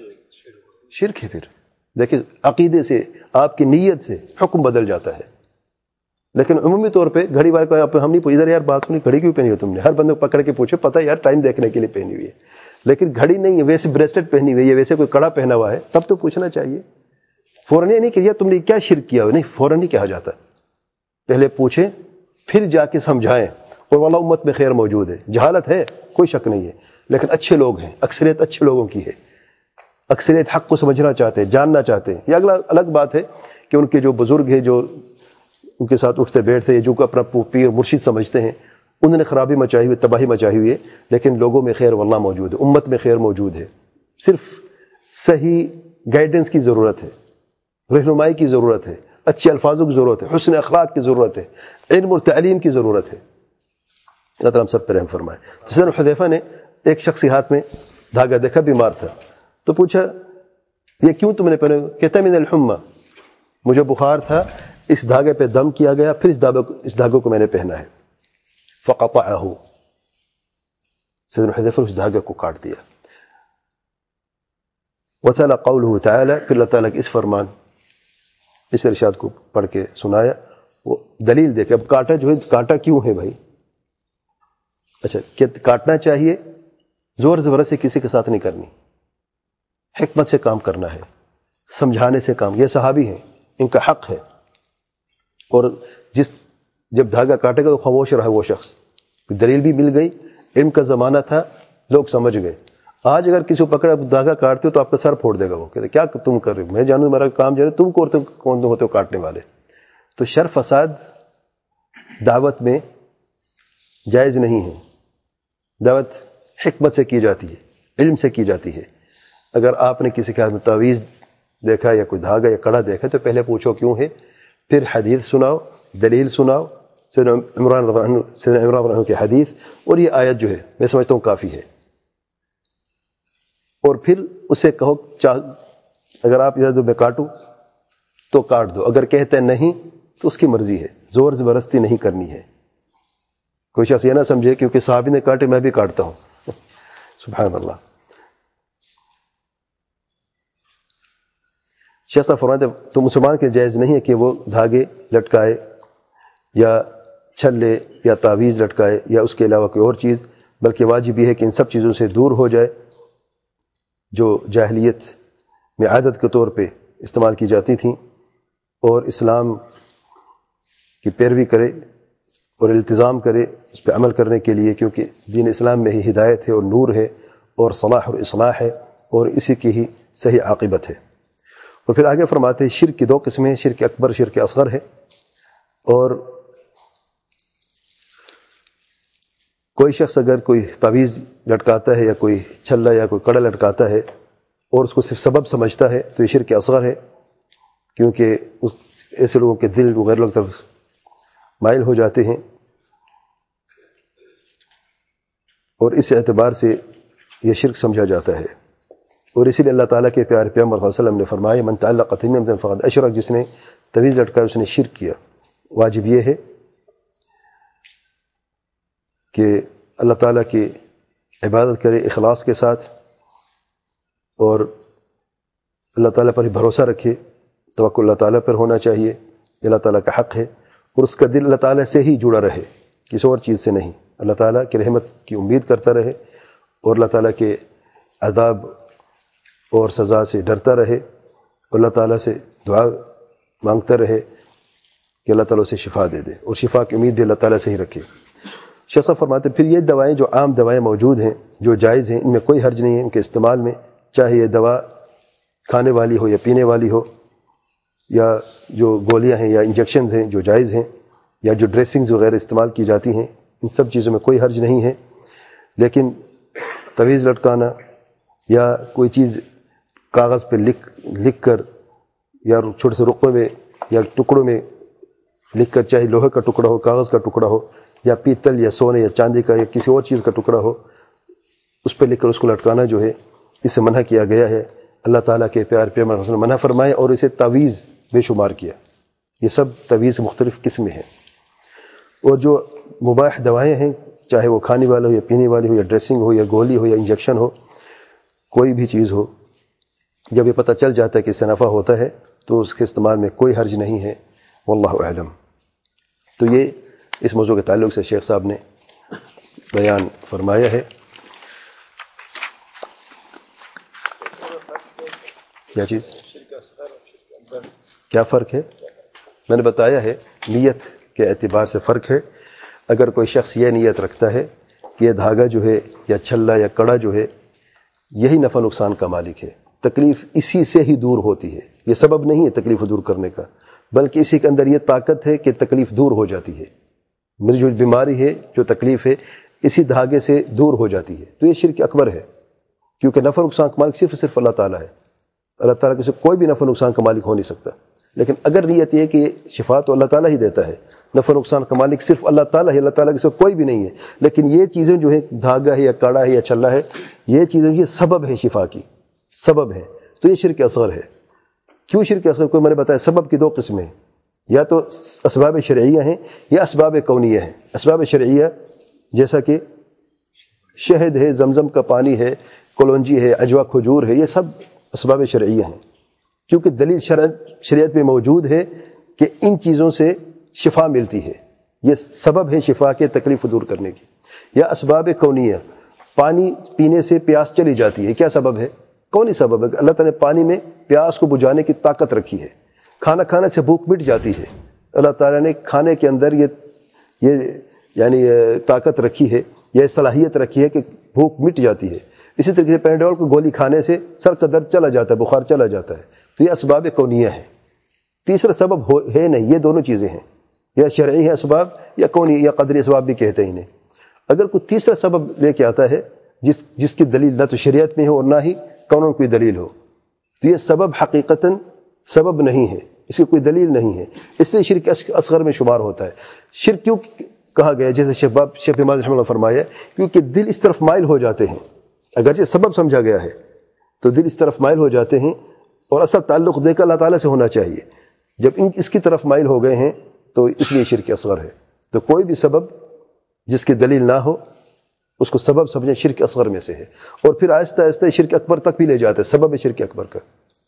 شرک ہے. پھر دیکھیں عقیدے سے، آپ کی نیت سے حکم بدل جاتا ہے. لیکن عمومی طور پہ گھڑی والے کو ہم نہیں پوچھ ادھر یار بات سنی، گھڑی کیوں پہنی ہو تم نے؟ ہر بندے کو پکڑ کے پوچھے، پتہ یار ٹائم دیکھنے کے لیے پہنی ہوئی ہے. لیکن گھڑی نہیں ہے، ویسے بریسلٹ پہنی ہوئی ہے، ویسے کوئی کڑا پہنا ہوا ہے، تب تو پوچھنا چاہیے. فوراً یہ نہیں کہ تم نے کیا شرک کیا ہو، نہیں، فوراً نہیں کہا جاتا. پہلے پوچھیں پھر جا کے سمجھائیں. اور واللہ امت میں خیر موجود ہے. جہالت ہے کوئی شک نہیں ہے، لیکن اچھے لوگ ہیں، اکثریت اچھے لوگوں کی ہے، اکثریت حق کو سمجھنا چاہتے ہیں، جاننا چاہتے ہیں. یہ اگلا الگ بات ہے کہ ان کے جو بزرگ ہیں، جو ان کے ساتھ اٹھتے بیٹھتے، جو اپنا پیر مرشد سمجھتے ہیں، انہوں نے خرابی مچائی ہوئی، تباہی مچائی ہوئی ہے. لیکن لوگوں میں خیر واللہ موجود ہے، امت میں خیر موجود ہے. صرف صحیح گائیڈنس کی ضرورت ہے، رہنمائی کی ضرورت ہے، اچھے الفاظوں کی ضرورت ہے، حسن اخلاق کی ضرورت ہے، علم اور تعلیم کی ضرورت ہے. اللہ تعالیٰ ہم سب پر رحم فرمائے. تو سیدنا حذیفہ نے ایک شخص کے ہاتھ میں دھاگا دیکھا، بیمار تھا، تو پوچھا یہ کیوں تم نے پہنے؟ کہتا من الحمى، مجھے بخار تھا، اس دھاگے پہ دم کیا گیا، پھر اس دھاگے اس دھاگے کو میں نے پہنا ہے. فقطعه، سیدنا حذیفہ نے اس دھاگے کو کاٹ دیا. وتلا قوله تعالی، پھر اللہ تعالیٰ کے اس فرمان، اس ارشاد کو پڑھ کے سنایا. وہ دلیل دیکھے. اب کاٹا جو ہے، کاٹا کیوں ہے بھائی؟ اچھا، کہ کاٹنا چاہیے، زور زبردستی سے کسی کے ساتھ نہیں کرنی، حکمت سے کام کرنا ہے، سمجھانے سے کام. یہ صحابی ہیں، ان کا حق ہے. اور جس جب دھاگا کاٹے گا تو خاموش رہا وہ شخص. دلیل بھی مل گئی، علم کا زمانہ تھا، لوگ سمجھ گئے. آج اگر کسی کو پکڑا دھاگا کاٹتے ہو تو آپ کا سر پھوڑ دے گا. وہ کہتے کیا تم کر رہے ہو؟ میں جانوں میرا کام جانے، تم کو کون ہوتے ہو کاٹنے والے؟ تو شر فساد دعوت میں جائز نہیں ہے. دعوت حکمت سے کی جاتی ہے، علم سے کی جاتی ہے. اگر آپ نے کسی کے ہاتھ میں تعویذ دیکھا یا کوئی دھاگا یا کڑا دیکھا تو پہلے پوچھو کیوں ہے، پھر حدیث سناؤ، دلیل سناؤ، سیدنا عمران رضی اللہ عنہ سیدنا عمران رضی اللہ عنہ کی حدیث اور یہ آیت جو ہے میں سمجھتا ہوں کافی ہے، اور پھر اسے کہو چاہ اگر آپ اجازت دو میں کاٹوں تو کاٹ دو، اگر کہتے نہیں تو اس کی مرضی ہے، زور زبردستی نہیں کرنی ہے۔ کوئی شخص یہ نہ سمجھے کیونکہ صحابی نے کاٹے میں بھی کاٹتا ہوں سبحان اللہ۔ شیخ صاحب فرماتے ہیں تو مسلمان کے جائز نہیں ہے کہ وہ دھاگے لٹکائے یا چھلے یا تعویذ لٹکائے یا اس کے علاوہ کوئی اور چیز، بلکہ واجب یہ ہے کہ ان سب چیزوں سے دور ہو جائے جو جاہلیت میں عادت کے طور پہ استعمال کی جاتی تھیں، اور اسلام کی پیروی کرے اور التزام کرے اس پہ عمل کرنے کے لیے، کیونکہ دین اسلام میں ہی ہدایت ہے اور نور ہے اور صلاح اور اصلاح ہے، اور اسی کی ہی صحیح عاقبت ہے۔ اور پھر آگے فرماتے ہیں شرک کی دو قسمیں ہیں، شرک اکبر شرک اصغر ہے، اور کوئی شخص اگر کوئی تعویذ لٹکاتا ہے یا کوئی چھلا یا کوئی کڑا لٹکاتا ہے اور اس کو صرف سبب سمجھتا ہے تو یہ شرک اصغر ہے، کیونکہ اس ایسے لوگوں کے دل غیر لوگ طرف مائل ہو جاتے ہیں، اور اس اعتبار سے یہ شرک سمجھا جاتا ہے۔ اور اسی لیے اللہ تعالیٰ کے پیارے پیغمبر صلی اللہ علیہ وسلم نے فرمایا من تعلق تمیمۃ فقد اشرک، جس نے تعویذ لٹکایا اس نے شرک کیا۔ واجب یہ ہے کہ اللہ تعالیٰ کی عبادت کرے اخلاص کے ساتھ، اور اللہ تعالیٰ پر ہی بھروسہ رکھے، توکل اللہ تعالیٰ پر ہونا چاہیے، اللہ تعالیٰ کا حق ہے، اور اس کا دل اللہ تعالیٰ سے ہی جڑا رہے، کسی اور چیز سے نہیں، اللہ تعالیٰ کی رحمت کی امید کرتا رہے اور اللہ تعالیٰ کے عذاب اور سزا سے ڈرتا رہے، اور اللہ تعالیٰ سے دعا مانگتا رہے کہ اللہ تعالیٰ اسے شفا دے دے، اور شفا کی امید بھی اللہ تعالیٰ سے ہی رکھے۔ شیخ صاحب فرماتے ہیں پھر یہ دوائیں جو عام دوائیں موجود ہیں جو جائز ہیں، ان میں کوئی حرج نہیں ہے ان کے استعمال میں، چاہے یہ دوا کھانے والی ہو یا پینے والی ہو، یا جو گولیاں ہیں یا انجیکشنز ہیں جو جائز ہیں، یا جو ڈریسنگز وغیرہ استعمال کی جاتی ہیں، ان سب چیزوں میں کوئی حرج نہیں ہے۔ لیکن تعویذ لٹکانا یا کوئی چیز کاغذ پہ لکھ لکھ کر یا چھوٹے سے رقبے میں یا ٹکڑوں میں لکھ کر، چاہے لوہے کا ٹکڑا ہو، کاغذ کا ٹکڑا ہو، یا پیتل یا سونے یا چاندی کا یا کسی اور چیز کا ٹکڑا ہو، اس پہ لکھ کر اس کو لٹکانا جو ہے اس سے منع کیا گیا ہے۔ اللہ تعالیٰ کے پیار پیغمبر صلی اللہ علیہ وسلم منع فرمائے اور اسے تعویذ بے شمار کیا۔ یہ سب تعویذ مختلف قسمیں ہیں، اور جو مباح دوائیں ہیں، چاہے وہ کھانے والا ہو یا پینے والی ہو یا ڈریسنگ ہو یا گولی ہو یا انجیکشن ہو، کوئی بھی چیز ہو، جب یہ پتہ چل جاتا ہے کہ اس سے نفع ہوتا ہے تو اس کے استعمال میں کوئی حرج نہیں ہے، واللہ اعلم۔ تو یہ اس موضوع کے تعلق سے شیخ صاحب نے بیان فرمایا ہے۔ کیا چیز کیا فرق ہے؟ میں نے بتایا ہے نیت کے اعتبار سے فرق ہے۔ اگر کوئی شخص یہ نیت رکھتا ہے کہ یہ دھاگا جو ہے یا چھلا یا کڑا جو ہے یہی نفع نقصان کا مالک ہے، تکلیف اسی سے ہی دور ہوتی ہے، یہ سبب نہیں ہے تکلیف دور کرنے کا، بلکہ اسی کے اندر یہ طاقت ہے کہ تکلیف دور ہو جاتی ہے، میری جو بیماری ہے جو تکلیف ہے اسی دھاگے سے دور ہو جاتی ہے، تو یہ شرک اکبر ہے، کیونکہ نفع نقصان کا مالک صرف صرف اللہ تعالیٰ ہے، اللہ تعالیٰ کے سے کوئی بھی نفع نقصان کا مالک ہو نہیں سکتا۔ لیکن اگر نیت یہ کہ شفا تو اللہ تعالیٰ ہی دیتا ہے، نفع نقصان کا مالک صرف اللہ تعالیٰ ہے، اللہ تعالیٰ کے سے کوئی بھی نہیں ہے، لیکن یہ چیزیں جو ہیں دھاگا ہے یا کڑا ہے یا چھلا ہے، یہ چیزیں یہ سبب ہے شفا کی، سبب ہے، تو یہ شرک اصغر ہے۔ کیوں شرک اصغر؟ کوئی میں نے بتایا سبب کی دو قسمیں ہیں، یا تو اسباب شرعیہ ہیں یا اسباب کونیہ ہیں۔ اسباب شرعیہ جیسا کہ شہد ہے، زمزم کا پانی ہے، کلونجی ہے، عجوا کھجور ہے، یہ سب اسباب شرعیہ ہیں، کیونکہ دلیل شریعت میں موجود ہے کہ ان چیزوں سے شفا ملتی ہے، یہ سبب ہے شفا کے تکلیف دور کرنے کی۔ یا اسباب کونیہ، پانی پینے سے پیاس چلی جاتی ہے، کیا سبب ہے؟ کونی سبب ہے، اللہ تعالیٰ نے پانی میں پیاس کو بجھانے کی طاقت رکھی ہے۔ کھانا کھانے سے بھوک مٹ جاتی ہے، اللہ تعالیٰ نے کھانے کے اندر یہ یہ یعنی طاقت رکھی ہے، یہ صلاحیت رکھی ہے کہ بھوک مٹ جاتی ہے۔ اسی طریقے سے پیناڈول کو گولی کھانے سے سر کا درد چلا جاتا ہے، بخار چلا جاتا ہے، تو یہ اسباب کونیہ ہے۔ تیسرا سبب ہے نہیں، یہ دونوں چیزیں ہیں، یا شرعی ہے اسباب یا کونی یا قدری اسباب بھی کہتے ہیں انہیں۔ اگر کوئی تیسرا سبب لے کے آتا ہے جس جس کی دلیل نہ تو شریعت میں ہو اور نہ ہی کون کوئی دلیل ہو، تو یہ سبب حقیقتاً سبب نہیں ہے، اس کی کوئی دلیل نہیں ہے، اس لیے شرک اصغر میں شمار ہوتا ہے۔ شرک کیوں کہا گیا، جیسے شباب شیخ نماز رحمہ اللہ فرمایا، کیونکہ دل اس طرف مائل ہو جاتے ہیں، اگرچہ سبب سمجھا گیا ہے تو دل اس طرف مائل ہو جاتے ہیں، اور اصل تعلق دیکھ کر اللہ تعالیٰ سے ہونا چاہیے، جب ان اس کی طرف مائل ہو گئے ہیں تو اس لیے شرک اصغر ہے۔ تو کوئی بھی سبب جس کی دلیل نہ ہو اس کو سبب سمجھیں، شرک اصغر میں سے ہے، اور پھر آہستہ آہستہ شرک اکبر تک بھی لے جاتے ہیں، سبب ہے شرک اکبر کا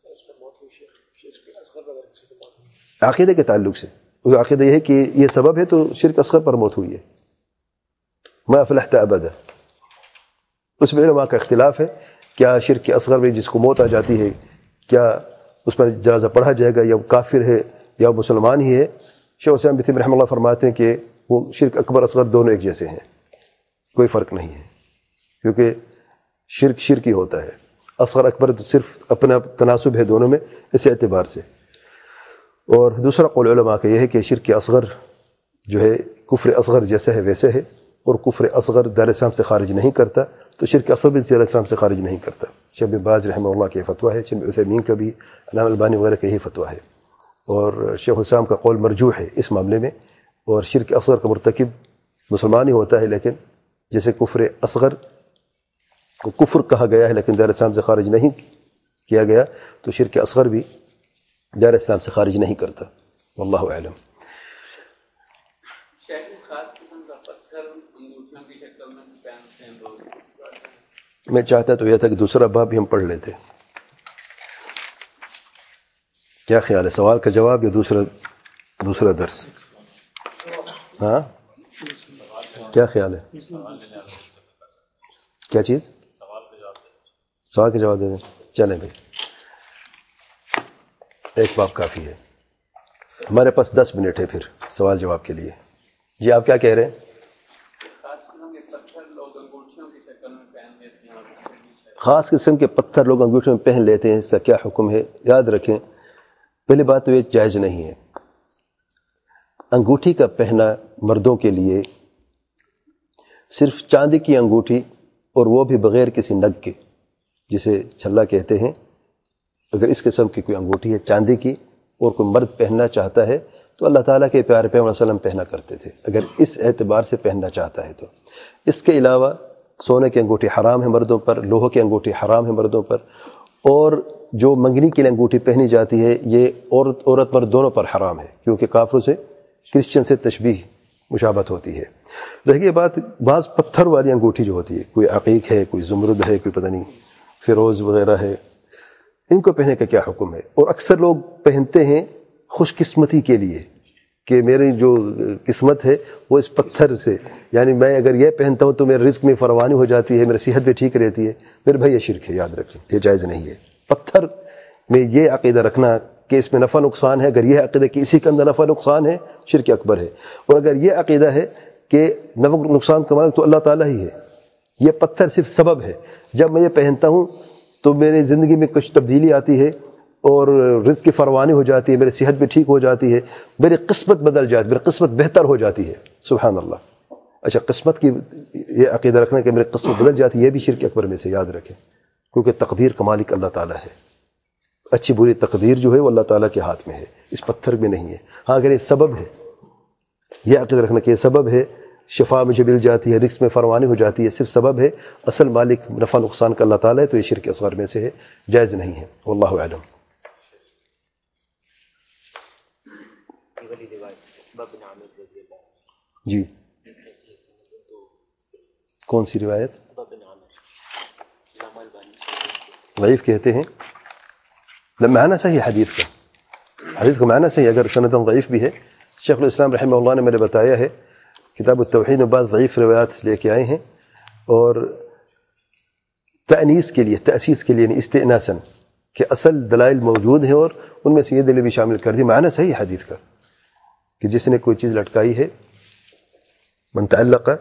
عقیدے کے تعلق سے۔ عقیدہ یہ ہے کہ یہ سبب ہے تو شرک اصغر پر موت ہوئی ہے، ما افلحت ابدا۔ اس میں علماء کا اختلاف ہے، کیا شرک اصغر میں جس کو موت آ جاتی ہے کیا اس پر جنازہ پڑھا جائے گا، یا وہ کافر ہے یا مسلمان ہی ہے؟ شیخ الاسلام ابن تیمیہ رحمہ اللہ فرماتے ہیں کہ وہ شرک اکبر اصغر دونوں ایک جیسے ہیں، کوئی فرق نہیں ہے، کیونکہ شرک شرک ہی ہوتا ہے، اصغر اکبر تو صرف اپنا تناسب ہے دونوں میں اس اعتبار سے۔ اور دوسرا قول علماء کا یہ ہے کہ شرک اصغر جو ہے کفر اصغر جیسا ہے ویسے ہے، اور کفر اصغر دار اسلام سے خارج نہیں کرتا، تو شرک اصغر بھی دار اسلام سے خارج نہیں کرتا۔ شیخ بن باز رحمہ اللہ کا یہ فتویٰ ہے، شیخ عثیمین کا بھی، علامہ البانی وغیرہ کا یہی فتویٰ ہے، اور شیخ الاسلام کا قول مرجوح ہے اس معاملے میں۔ اور شرک اصغر کا مرتکب مسلمان ہی ہوتا ہے، لیکن جیسے کفر اصغر کو کفر کہا گیا ہے لیکن دار اسلام سے خارج نہیں کیا گیا، تو شرک اصغر بھی دار اسلام سے خارج نہیں کرتا، واللہ اعلم۔ میں چاہتا تو یہ تھا کہ دوسرا باب بھی ہم پڑھ لیتے، کیا خیال ہے؟ سوال کا جواب یا دوسرا دوسرا درس؟ ہاں کیا خیال ہے؟ کیا چیز؟ سوال کا جواب دے دیں، چلیں بھائی، ایک باب کافی ہے، ہمارے پاس دس منٹ ہے پھر سوال جواب کے لیے۔ جی آپ کیا کہہ رہے ہیں؟ خاص قسم کے پتھر لوگ انگوٹھوں میں پہن لیتے ہیں، اس کا کیا حکم ہے؟ یاد رکھیں، پہلی بات تو یہ جائز نہیں ہے، انگوٹھی کا پہنا مردوں کے لیے صرف چاندی کی انگوٹھی، اور وہ بھی بغیر کسی نگ کے، جسے چھلا کہتے ہیں، اگر اس قسم کی کوئی انگوٹھی ہے چاندی کی اور کوئی مرد پہننا چاہتا ہے تو اللہ تعالیٰ کے پیارے پیغمبر صلی اللہ علیہ وسلم پہنا کرتے تھے، اگر اس اعتبار سے پہننا چاہتا ہے تو۔ اس کے علاوہ سونے کی انگوٹھی حرام ہے مردوں پر، لوہے کی انگوٹھی حرام ہے مردوں پر، اور جو منگنی کے لیے انگوٹھی پہنی جاتی ہے یہ عورت عورت مرد دونوں پر حرام ہے، کیونکہ کافروں سے کرسچن سے تشبیہ مشابہت ہوتی ہے۔ رہ گئی بات بعض پتھر والی انگوٹھی جو ہوتی ہے، کوئی عقیق ہے، کوئی زمرد ہے، کوئی پتہ نہیں فیروز وغیرہ ہے، ان کو پہننے کا کیا حکم ہے؟ اور اکثر لوگ پہنتے ہیں خوش قسمتی کے لیے کہ میری جو قسمت ہے وہ اس پتھر سے، یعنی میں اگر یہ پہنتا ہوں تو میرے رزق میں فراوانی ہو جاتی ہے، میری صحت بھی ٹھیک رہتی ہے۔ میرے بھائی یہ شرک ہے، یاد رکھیں، یہ جائز نہیں ہے۔ پتھر میں یہ عقیدہ رکھنا کہ اس میں نفع نقصان ہے، اگر یہ عقیدہ کہ اسی کے اندر نفع نقصان ہے، شرک اکبر ہے۔ اور اگر یہ عقیدہ ہے کہ نفع نقصان کا مالک تو اللہ تعالیٰ ہی ہے، یہ پتھر صرف سبب ہے، جب میں یہ پہنتا ہوں تو میری زندگی میں کچھ تبدیلی آتی ہے اور رزق کی فراوانی ہو جاتی ہے، میری صحت بھی ٹھیک ہو جاتی ہے، میری قسمت بدل جاتی ہے، میری قسمت بہتر ہو جاتی ہے، سبحان اللہ۔ اچھا، قسمت کی یہ عقیدہ رکھنا کہ میری قسمت بدل جاتی ہے، یہ بھی شرک اکبر میں سے، یاد رکھیں، کیونکہ تقدیر کا مالک اللہ تعالیٰ ہے، اچھی بری تقدیر جو ہے وہ اللہ تعالیٰ کے ہاتھ میں ہے، اس پتھر میں نہیں ہے۔ ہاں اگر یہ سبب ہے، یہ عقیدہ رکھنا کہ یہ سبب ہے، شفا مجھے مل جاتی ہے، رزق میں فراوانی ہو جاتی ہے، صرف سبب ہے، اصل مالک نفع نقصان کا اللہ تعالیٰ ہے، تو یہ شرک اصغر میں سے ہے، جائز نہیں ہے، واللہ اعلم۔ جی کون سی روایت؟ ضعیف کہتے ہیں، معنی صحیح حدیث کا، حدیث کا معنی صحیح، اگر سنداً ضعیف بھی ہے۔ شیخ الاسلام رحمہ اللہ نے میرے بتایا ہے کتاب التوحید میں بعض ضعیف روایات لے کے آئے ہیں، اور تأنیس کے لیے، تأسیس کے لیے، یعنی استئناساً کہ اصل دلائل موجود ہیں، اور ان میں سے یہ دلیل بھی شامل کر دی۔ معنی صحیح حدیث کا کہ جس نے کوئی چیز لٹکائی ہے، من تعلق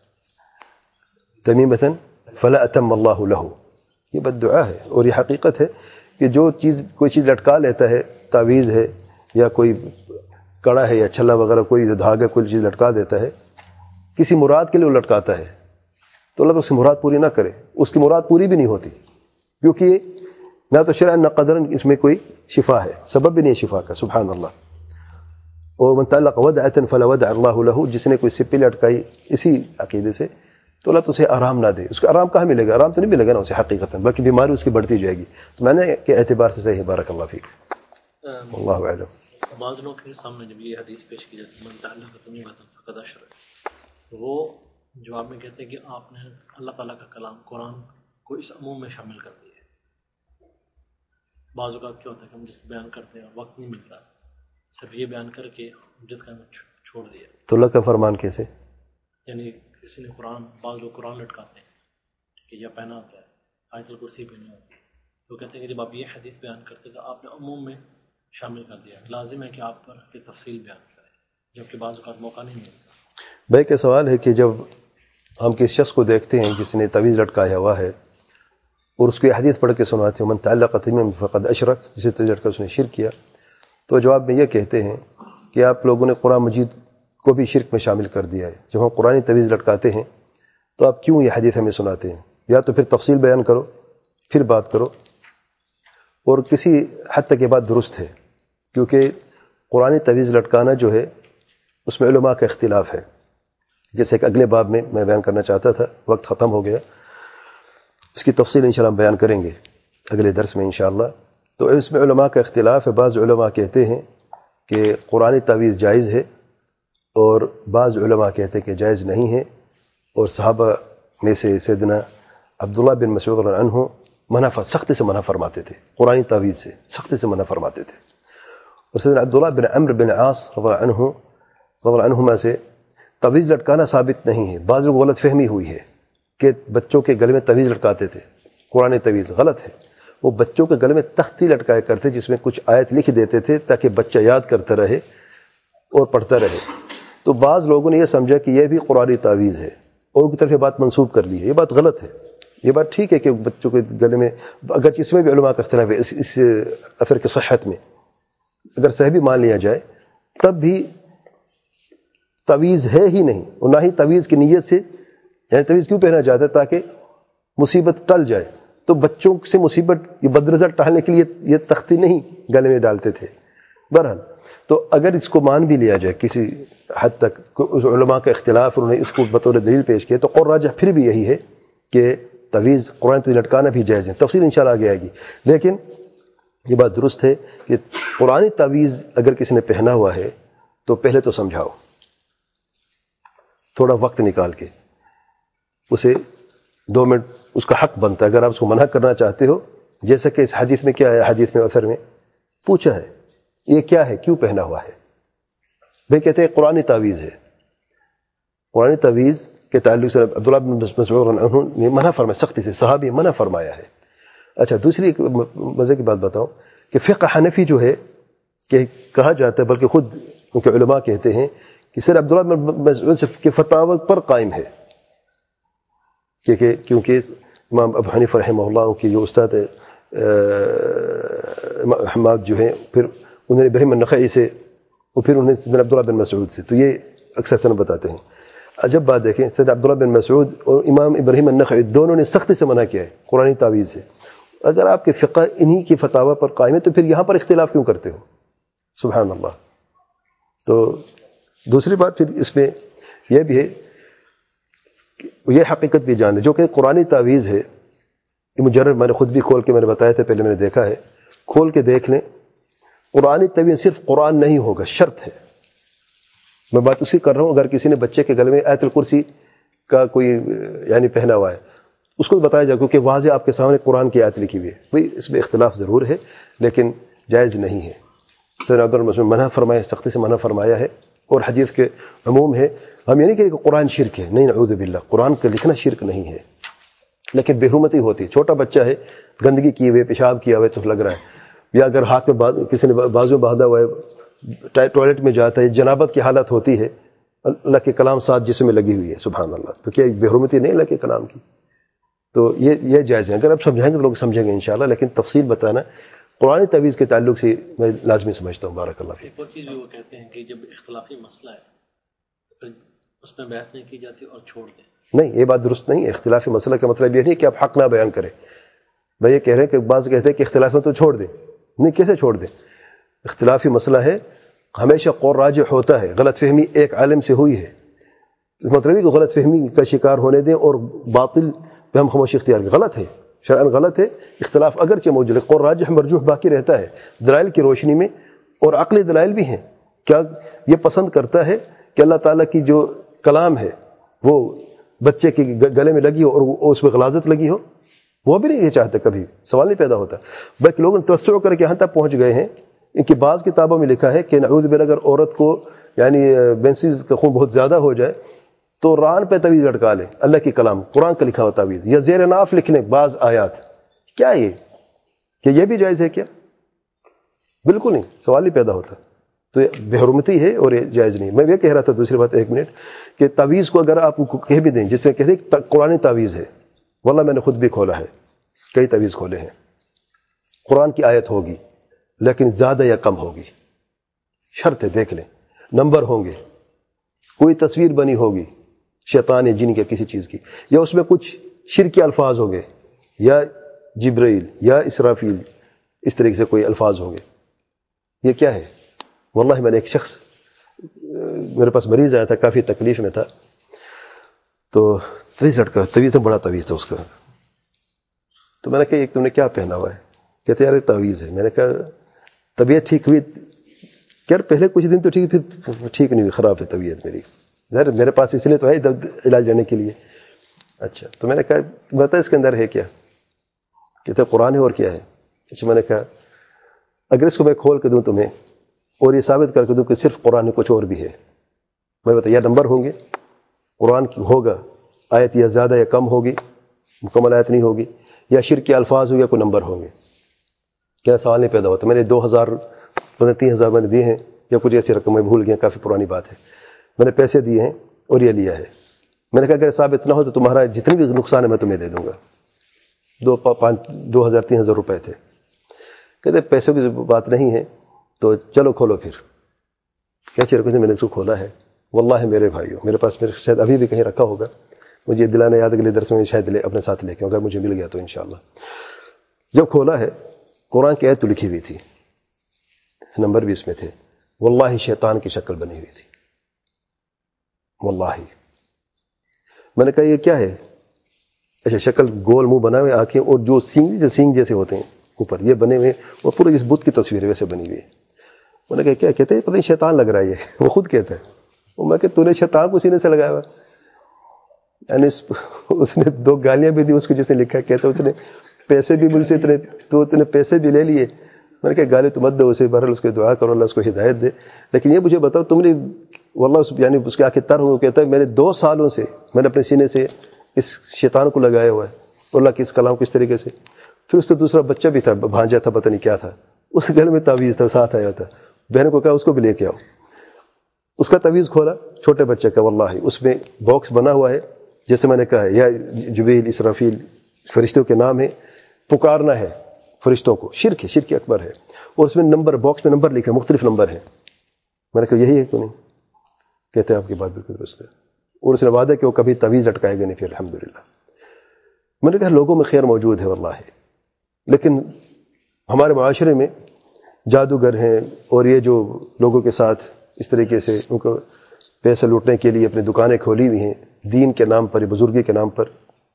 تمیمۃ فلا اتم اللہ لہ، یہ بد دعا ہے، اور یہ حقیقت ہے کہ جو چیز کوئی چیز لٹکا لیتا ہے، تعویذ ہے یا کوئی کڑا ہے یا چھلا وغیرہ، کوئی دھاگا کوئی چیز لٹکا دیتا ہے، کسی مراد کے لیے وہ لٹکاتا ہے، تو اللہ تو اس کی مراد پوری نہ کرے، اس کی مراد پوری بھی نہیں ہوتی، کیونکہ یہ نہ تو شرعاً نہ قدراً اس میں کوئی شفا ہے، سبب بھی نہیں شفا کا، سبحان اللہ۔ اور من تعلق ودعة فلا ودع اللہ لہ، جس نے کوئی سپی لٹکائی اسی عقیدے سے تو اللہ تو اسے آرام نہ دے۔ اس کو آرام کہاں ملے گا؟ آرام تو نہیں ملے گا نا اسے حقیقتاً، بلکہ بیماری اس کی بڑھتی جائے گی۔ تو میں نے کہ اعتبار سے صحیح ہے، بارک اللہ فیک، اللہ اعلم۔ بعض لوگ کے سامنے جب یہ حدیث پیش کی جاتی ہے من تعلق تمیمۃ فقد اشرک، وہ جواب میں کہتے ہیں کہ آپ نے اللہ تعالیٰ کا کلام قرآن کو اس عموم میں شامل کر دیا ہے۔ بعض اوقات کیا ہوتا ہے کہ ہم جس بیان کرتے ہیں وقت نہیں ملتا، صرف یہ بیان کر کے جس کا چھوڑ دیا۔ تو اللہ کا فرمان کیسے؟ یعنی کسی نے قرآن، بعض لوگ قرآن لٹکاتے ہیں کہ یا پہنا ہوتا ہے، آیت الکرسی پہنی ہوتی ہے، تو کہتے ہیں کہ جب آپ یہ حدیث بیان کرتے تو آپ نے عموم میں شامل کر دیا، لازم ہے کہ آپ پر یہ تفصیل بیان کریں، جبکہ بعض اوقات موقع نہیں ملتا۔ بھائی کا سوال ہے کہ جب ہم کس شخص کو دیکھتے ہیں جس نے تعویذ لٹکایا ہوا ہے اور اس کو یہ حدیث پڑھ کے سناتے ہیں من تعلق تمیمۃ فقد اشرک، جسے تعویذ لٹکا اس نے شرک کیا، تو جواب میں یہ کہتے ہیں کہ آپ لوگوں نے قرآن مجید کو بھی شرک میں شامل کر دیا ہے۔ جب ہم قرآن تعویذ لٹکاتے ہیں تو آپ کیوں یہ حدیث ہمیں سناتے ہیں؟ یا تو پھر تفصیل بیان کرو، پھر بات کرو، اور کسی حد تک یہ بات درست ہے، کیونکہ قرآن تعویذ لٹکانا جو ہے اس میں علماء کا اختلاف ہے، جیسے کہ اگلے باب میں میں بیان کرنا چاہتا تھا، وقت ختم ہو گیا، اس کی تفصیل انشاءاللہ ہم بیان کریں گے اگلے درس میں انشاءاللہ۔ تو اس میں علماء کا اختلاف ہے، بعض علماء کہتے ہیں کہ قرآن تعویذ جائز ہے اور بعض علماء کہتے ہیں کہ جائز نہیں ہے، اور صحابہ میں سے سیدنا عبداللہ بن مسعود رضی اللہ عنہ منع سختی سے منع فرماتے تھے، قرآن تعویذ سے سختی سے منع فرماتے تھے، اور سیدنا عبداللہ بن عمرو بن عاص رضی اللہ عنہ رضی اللہ عنہما سے تعویذ لٹکانا ثابت نہیں ہے۔ بعض لوگ غلط فہمی ہوئی ہے کہ بچوں کے گلے میں تعویذ لٹکاتے تھے، قرآن تعویذ غلط ہے، وہ بچوں کے گلے میں تختی لٹکایا کرتے جس میں کچھ آیت لکھ دیتے تھے تاکہ بچہ یاد کرتا رہے اور پڑھتا رہے۔ تو بعض لوگوں نے یہ سمجھا کہ یہ بھی قرآن تعویذ ہے اور ان کی طرف یہ بات منسوب کر لی ہے، یہ بات غلط ہے۔ یہ بات ٹھیک ہے کہ بچوں کے گلے میں، اگر اس میں بھی علماء کا اختلاف ہے اس اس اثر کی صحت میں، اگر صحیح بھی مان لیا جائے تب بھی تعویذ ہے ہی نہیں، اور نہ ہی تعویذ کی نیت سے، یعنی تعویذ کیوں پہنا جاتا ہے؟ تاکہ مصیبت ٹل جائے، تو بچوں سے مصیبت یہ بد رزلٹ ٹالنے کے لیے یہ تختی نہیں گلے میں ڈالتے تھے۔ بہرحال تو اگر اس کو مان بھی لیا جائے کسی حد تک، اس علماء کا اختلاف انہوں نے اس کو بطور دلیل پیش کیا، تو قول راجح پھر بھی یہی ہے کہ تعویذ قرآن تعویذ لٹکانا بھی جائز ہے۔ تفصیل انشاءاللہ آگے آئے گی، لیکن یہ بات درست ہے کہ قرآن تعویذ اگر کسی نے پہنا ہوا ہے تو پہلے تو سمجھاؤ، تھوڑا وقت نکال کے اسے، دو منٹ اس کا حق بنتا ہے۔ اگر آپ اس کو منع کرنا چاہتے ہو، جیسا کہ اس حدیث میں کیا ہے، حدیث میں اثر میں پوچھا ہے یہ کیا ہے، کیوں پہنا ہوا ہے؟ بھئی کہتے ہیں قرآن تعویذ ہے۔ قرآن تعویذ کے تعلق سے عبداللہ بن مسعود انہوں نے منع فرمایا، سختی سے صحابی منع فرمایا ہے۔ اچھا دوسری ایک مزے کی بات بتاؤں کہ فقہ حنفی جو ہے کہ کہا جاتا ہے، بلکہ خود ان کے علماء کہتے ہیں کہ سر عبداللہ بن مسعود کے فتاوی پر قائم ہے، کیونکہ کیونکہ امام ابو حنیفہ رحمہ اللہ کی جو استاد حماد جو ہیں، پھر انہوں نے ابراہیم النخعی سے، اور پھر انہوں نے عبداللہ بن مسعود سے، تو یہ اکثر سن بتاتے ہیں۔ عجب بات دیکھیں، سید عبداللہ بن مسعود اور امام ابراہیم النخعی دونوں نے سختی سے منع کیا ہے قرآن تعویذ سے۔ اگر آپ کے فقہ انہی کی فتاوی پر قائم ہے تو پھر یہاں پر اختلاف کیوں کرتے ہو؟ سبحان اللہ۔ تو دوسری بات پھر اس میں یہ بھی ہے، یہ حقیقت بھی جان ہے جو کہ قرآن تعویذ ہے، یہ مجرد میں نے خود بھی کھول کے میں نے بتایا تھا، پہلے میں نے دیکھا ہے، کھول کے دیکھ لیں، قرآن تعویذ صرف قرآن نہیں ہوگا، شرط ہے۔ میں بات اسی کر رہا ہوں، اگر کسی نے بچے کے گلے میں آیت الکرسی کا کوئی یعنی پہنا ہوا ہے، اس کو بتایا جائے، کیونکہ واضح آپ کے سامنے قرآن کی آیت لکھی ہوئی ہے، بھئی اس میں اختلاف ضرور ہے لیکن جائز نہیں ہے۔ سیدنا عبداللہ بن مسعود منع فرمایا، سختی سے منع فرمایا ہے، اور حدیث کے عموم ہے، ہم یہ نہیں کہیں کہ قرآن شرک ہے، نہیں، نعوذ باللہ، قرآن کا لکھنا شرک نہیں ہے، لیکن بے حرمتی ہوتی ہے۔ چھوٹا بچہ ہے، گندگی کیے ہوئے، پیشاب کیا ہوا ہے تو لگ رہا ہے، یا اگر ہاتھ میں کسی نے بازو میں باندھا ہوا ہے، ٹوائلٹ میں جاتا ہے، جنابت کی حالت ہوتی ہے، اللہ کے کلام ساتھ جسم میں لگی ہوئی ہے، سبحان اللہ، تو کیا بے حرمتی نہیں اللہ کے کلام کی؟ تو یہ یہ جائز ہے، اگر آپ سمجھائیں گے تو لوگ سمجھیں گے انشاءاللہ، لیکن تفصیل بتانا قرآن تعویذ کے تعلق سے میں لازمی سمجھتا ہوں۔ بارک اللہ فیک۔ ایک اور چیز بھی وہ کہتے ہیں کہ جب اختلافی مسئلہ ہے پھر اس میں بحث نہیں کی جاتی اور چھوڑ دیں۔ نہیں، یہ بات درست نہیں ہے۔ اختلافی مسئلہ کا مطلب یہ نہیں کہ آپ حق نہ بیان کریں، بھائی یہ کہہ رہے ہیں کہ بعض کہتے ہیں کہ اختلاف میں تو چھوڑ دیں. نہیں, کیسے چھوڑ دیں؟ اختلافی مسئلہ ہے, ہمیشہ قول راجح ہوتا ہے. غلط فہمی ایک عالم سے ہوئی ہے, مطلب ہے کہ غلط فہمی کا شکار ہونے دیں اور باطل پہ ہم خاموشی اختیار کریں. غلط ہے, شرعاً غلط ہے. اختلاف اگرچہ موجود ہے, قول راجح مرجوح باقی رہتا ہے دلائل کی روشنی میں, اور عقلی دلائل بھی ہیں. کیا یہ پسند کرتا ہے کہ اللہ تعالیٰ کی جو کلام ہے وہ بچے کے گلے میں لگی ہو اور اس میں غلاظت لگی ہو؟ وہ بھی نہیں یہ چاہتا, کبھی سوال نہیں پیدا ہوتا. بلکہ لوگوں نے توسع کر کے یہاں تک پہنچ گئے ہیں, ان کی بعض کتابوں میں لکھا ہے کہ نعوذ باللہ اگر عورت کو یعنی بینسیز کا خون بہت زیادہ ہو جائے تو ران پہ تعویذ لٹکا لے, اللہ کی کلام قرآن کا لکھا ہوا تعویذ, یا زیر ناف لکھ لیں بعض آیات. کیا یہ کہ یہ بھی جائز ہے کیا؟ بالکل نہیں, سوال نہیں پیدا ہوتا. تو یہ بے حرمتی ہے اور یہ جائز نہیں. میں یہ کہہ رہا تھا دوسری بات ایک منٹ, کہ تعویذ کو اگر آپ کو کہہ بھی دیں, جس سے کہتے ہیں قرآن تعویذ ہے, واللہ میں نے خود بھی کھولا ہے, کئی تعویذ کھولے ہیں, قرآن کی آیت ہوگی لیکن زیادہ یا کم ہوگی, شرط ہے دیکھ لیں, نمبر ہوں گے, کوئی تصویر بنی ہوگی شیطان یا جن کے کسی چیز کی, یا اس میں کچھ شرکی الفاظ ہوں گے, یا جبرائیل یا اسرافیل اس طریقے سے کوئی الفاظ ہوں گے. یہ کیا ہے؟ واللہ میں نے ایک شخص, میرے پاس مریض آیا تھا, کافی تکلیف میں تھا, تو طویز لٹکا, طویز تو بڑا طویز تھا اس کا. تو میں نے کہا ایک تم نے کیا پہنا ہوا ہے؟ کہتے یار تعویذ ہے. میں نے کہا طبیعت ٹھیک ہوئی؟ یار پہلے کچھ دن تو ٹھیک, پھر ٹھیک نہیں ہوئی, خراب تھی طبیعت میری. ظاہر میرے پاس اس لیے تو ہے علاج لینے کے لیے. اچھا, تو میں نے کہا بتا اس کے اندر ہے کیا؟ کہتے قرآن ہے, اور کیا ہے؟ اچھا, میں نے کہا اگر اس کو میں کھول کے دوں تمہیں اور یہ ثابت کر کے دوں کہ صرف قرآن کچھ اور بھی ہے, میں بتا یا نمبر ہوں گے, قرآن کی ہوگا آیت یا زیادہ یا کم ہوگی, مکمل آیت نہیں ہوگی, یا شرک کے الفاظ ہو یا کوئی نمبر ہوں گے, کیا سوال نہیں پیدا ہوتا. میں نے دو ہزار پندرہ تین ہزار میں نے دیے ہیں, یا کچھ ایسی رقم میں بھول گیا, کافی پرانی بات ہے. میں نے پیسے دیے ہیں اور یہ لیا ہے. میں نے کہا اگر ثابت نہ ہو تو تمہارا جتنی بھی نقصان ہے میں تمہیں دے دوں گا. دو پانچ دو ہزار تین ہزار روپے تھے. کہتے پیسوں کی بات نہیں ہے تو چلو کھولو. پھر کیا چیز رکھو, میں نے اس کو کھولا ہے. واللہ میرے بھائیو, میرے پاس میرے شاید ابھی بھی کہیں رکھا ہوگا, مجھے دلانا یاد اگلے درس میں شاید لے اپنے ساتھ لے کے, اگر مجھے مل گیا تو انشاءاللہ. جب کھولا ہے, قرآن کی آیت تو لکھی ہوئی تھی, نمبر بھی اس میں تھے. واللہ شیطان کی شکل بنی ہوئی تھی, واللہ. میں نے کہا یہ کیا ہے؟ اچھا, شکل گول منہ بنا ہوئے, آنکھیں, اور جو سینگ جیسے سینگ جیسے ہوتے ہیں اوپر یہ بنے ہوئے, اور پورے اس بت کی تصویر ویسے بنی ہوئی ہے. میں نے کہا کیا کہتے ہیں؟ پتہ نہیں, شیطان لگ رہا ہے یہ. وہ خود کہتا ہے. وہ میں کہ تو نے شیطان کو سینے سے لگایا ہوا. یعنی اس نے دو گالیاں بھی دی اس کو, جیسے لکھا کہتا ہے اس نے پیسے بھی مجھ سے اتنے, تو اتنے پیسے بھی لے لیے. میں نے کہا گالی تو مت دو اسے, بہرحال اس کو دعا کرو اللہ اس کو ہدایت دے. لیکن یہ مجھے بتاؤ تم نے واللہ اس یعنی اس کے آنکھیں تر ہوں, کہتا ہے میں نے دو سالوں سے میں نے اپنے سینے سے اس شیطان کو لگایا ہوا ہے, اللہ کے اس کلام کو اس طریقے سے. پھر اس سے دوسرا بچہ بھی تھا, بھانجا تھا, پتہ نہیں کیا تھا, اس گھر میں تعویذ تھا, ساتھ آیا تھا. بہن کو کہا اس کو بھی لے کے آؤ. اس کا تعویذ کھولا, چھوٹے بچے کا, واللہ اس میں باکس بنا ہوا ہے جیسے میں نے کہا ہے, یا جبریل اسرافیل فرشتوں کے نام ہے, پکارنا ہے فرشتوں کو, شرک ہے, شرک اکبر ہے. اور اس میں نمبر, باکس میں نمبر لکھا ہے, مختلف نمبر ہیں. میں نے کہا یہی ہے کیوں نہیں؟ کہتے ہیں آپ کی بات بالکل درست ہے. اور اس نے وعدہ کہ وہ کبھی تعویذ لٹکائے گا نہیں پھر, الحمدللہ. میں نے کہا لوگوں میں خیر موجود ہے واللہ, لیکن ہمارے معاشرے میں جادوگر ہیں, اور یہ جو لوگوں کے ساتھ اس طریقے سے ان کو پیسے لوٹنے کے لیے اپنی دکانیں کھولی ہوئی ہیں, دین کے نام پر, بزرگی کے نام پر,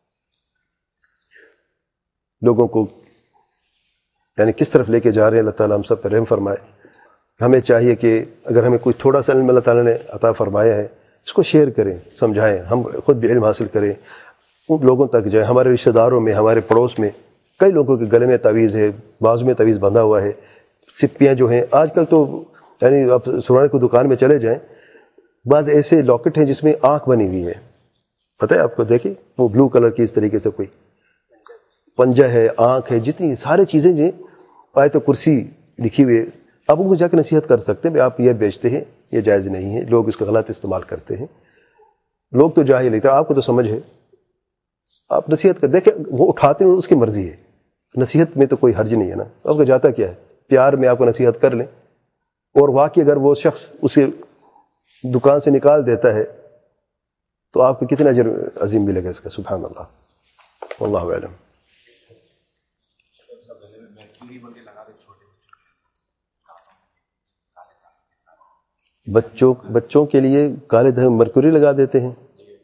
لوگوں کو یعنی کس طرف لے کے جا رہے ہیں. اللہ تعالیٰ ہم سب پر رحم فرمائے. ہمیں چاہیے کہ اگر ہمیں کوئی تھوڑا سا علم اللہ تعالیٰ نے عطا فرمایا ہے, اس کو شیئر کریں, سمجھائیں, ہم خود بھی علم حاصل کریں, ان لوگوں تک جائیں. ہمارے رشتہ داروں میں, ہمارے پڑوس میں کئی لوگوں کے گلے میں تعویذ ہے, بازو میں تعویذ بندھا ہوا ہے. سپیاں جو ہیں آج کل تو یعنی آپ سرانے کو دکان میں چلے جائیں, بعض ایسے لاکٹ ہیں جس میں آنکھ بنی ہوئی ہے, پتہ ہے آپ کو, دیکھیں وہ بلو کلر کی اس طریقے سے, کوئی پنجہ ہے, آنکھ ہے, جتنی ساری چیزیں جو آیت و کرسی لکھی ہوئی ہے. آپ ان کو جا کے نصیحت کر سکتے ہیں کہ آپ یہ بیچتے ہیں, یہ جائز نہیں ہے, لوگ اس کا غلط استعمال کرتے ہیں. لوگ تو جاہل لیتے, آپ کو تو سمجھ ہے, آپ نصیحت کر دیکھیں, وہ اٹھاتے ہیں اس کی مرضی ہے, نصیحت میں تو کوئی حرج نہیں ہے نا. آپ کو جاتا کیا ہے, پیار میں آپ کو نصیحت کر لیں, اور واقعی اگر وہ شخص اسے دکان سے نکال دیتا ہے تو آپ کو کتنا اجر عظیم ملے گا اس کا, سبحان اللہ, واللہ اعلم. بچوں بچوں کے لیے کالے دھاگے مرکوری لگا دیتے ہیں.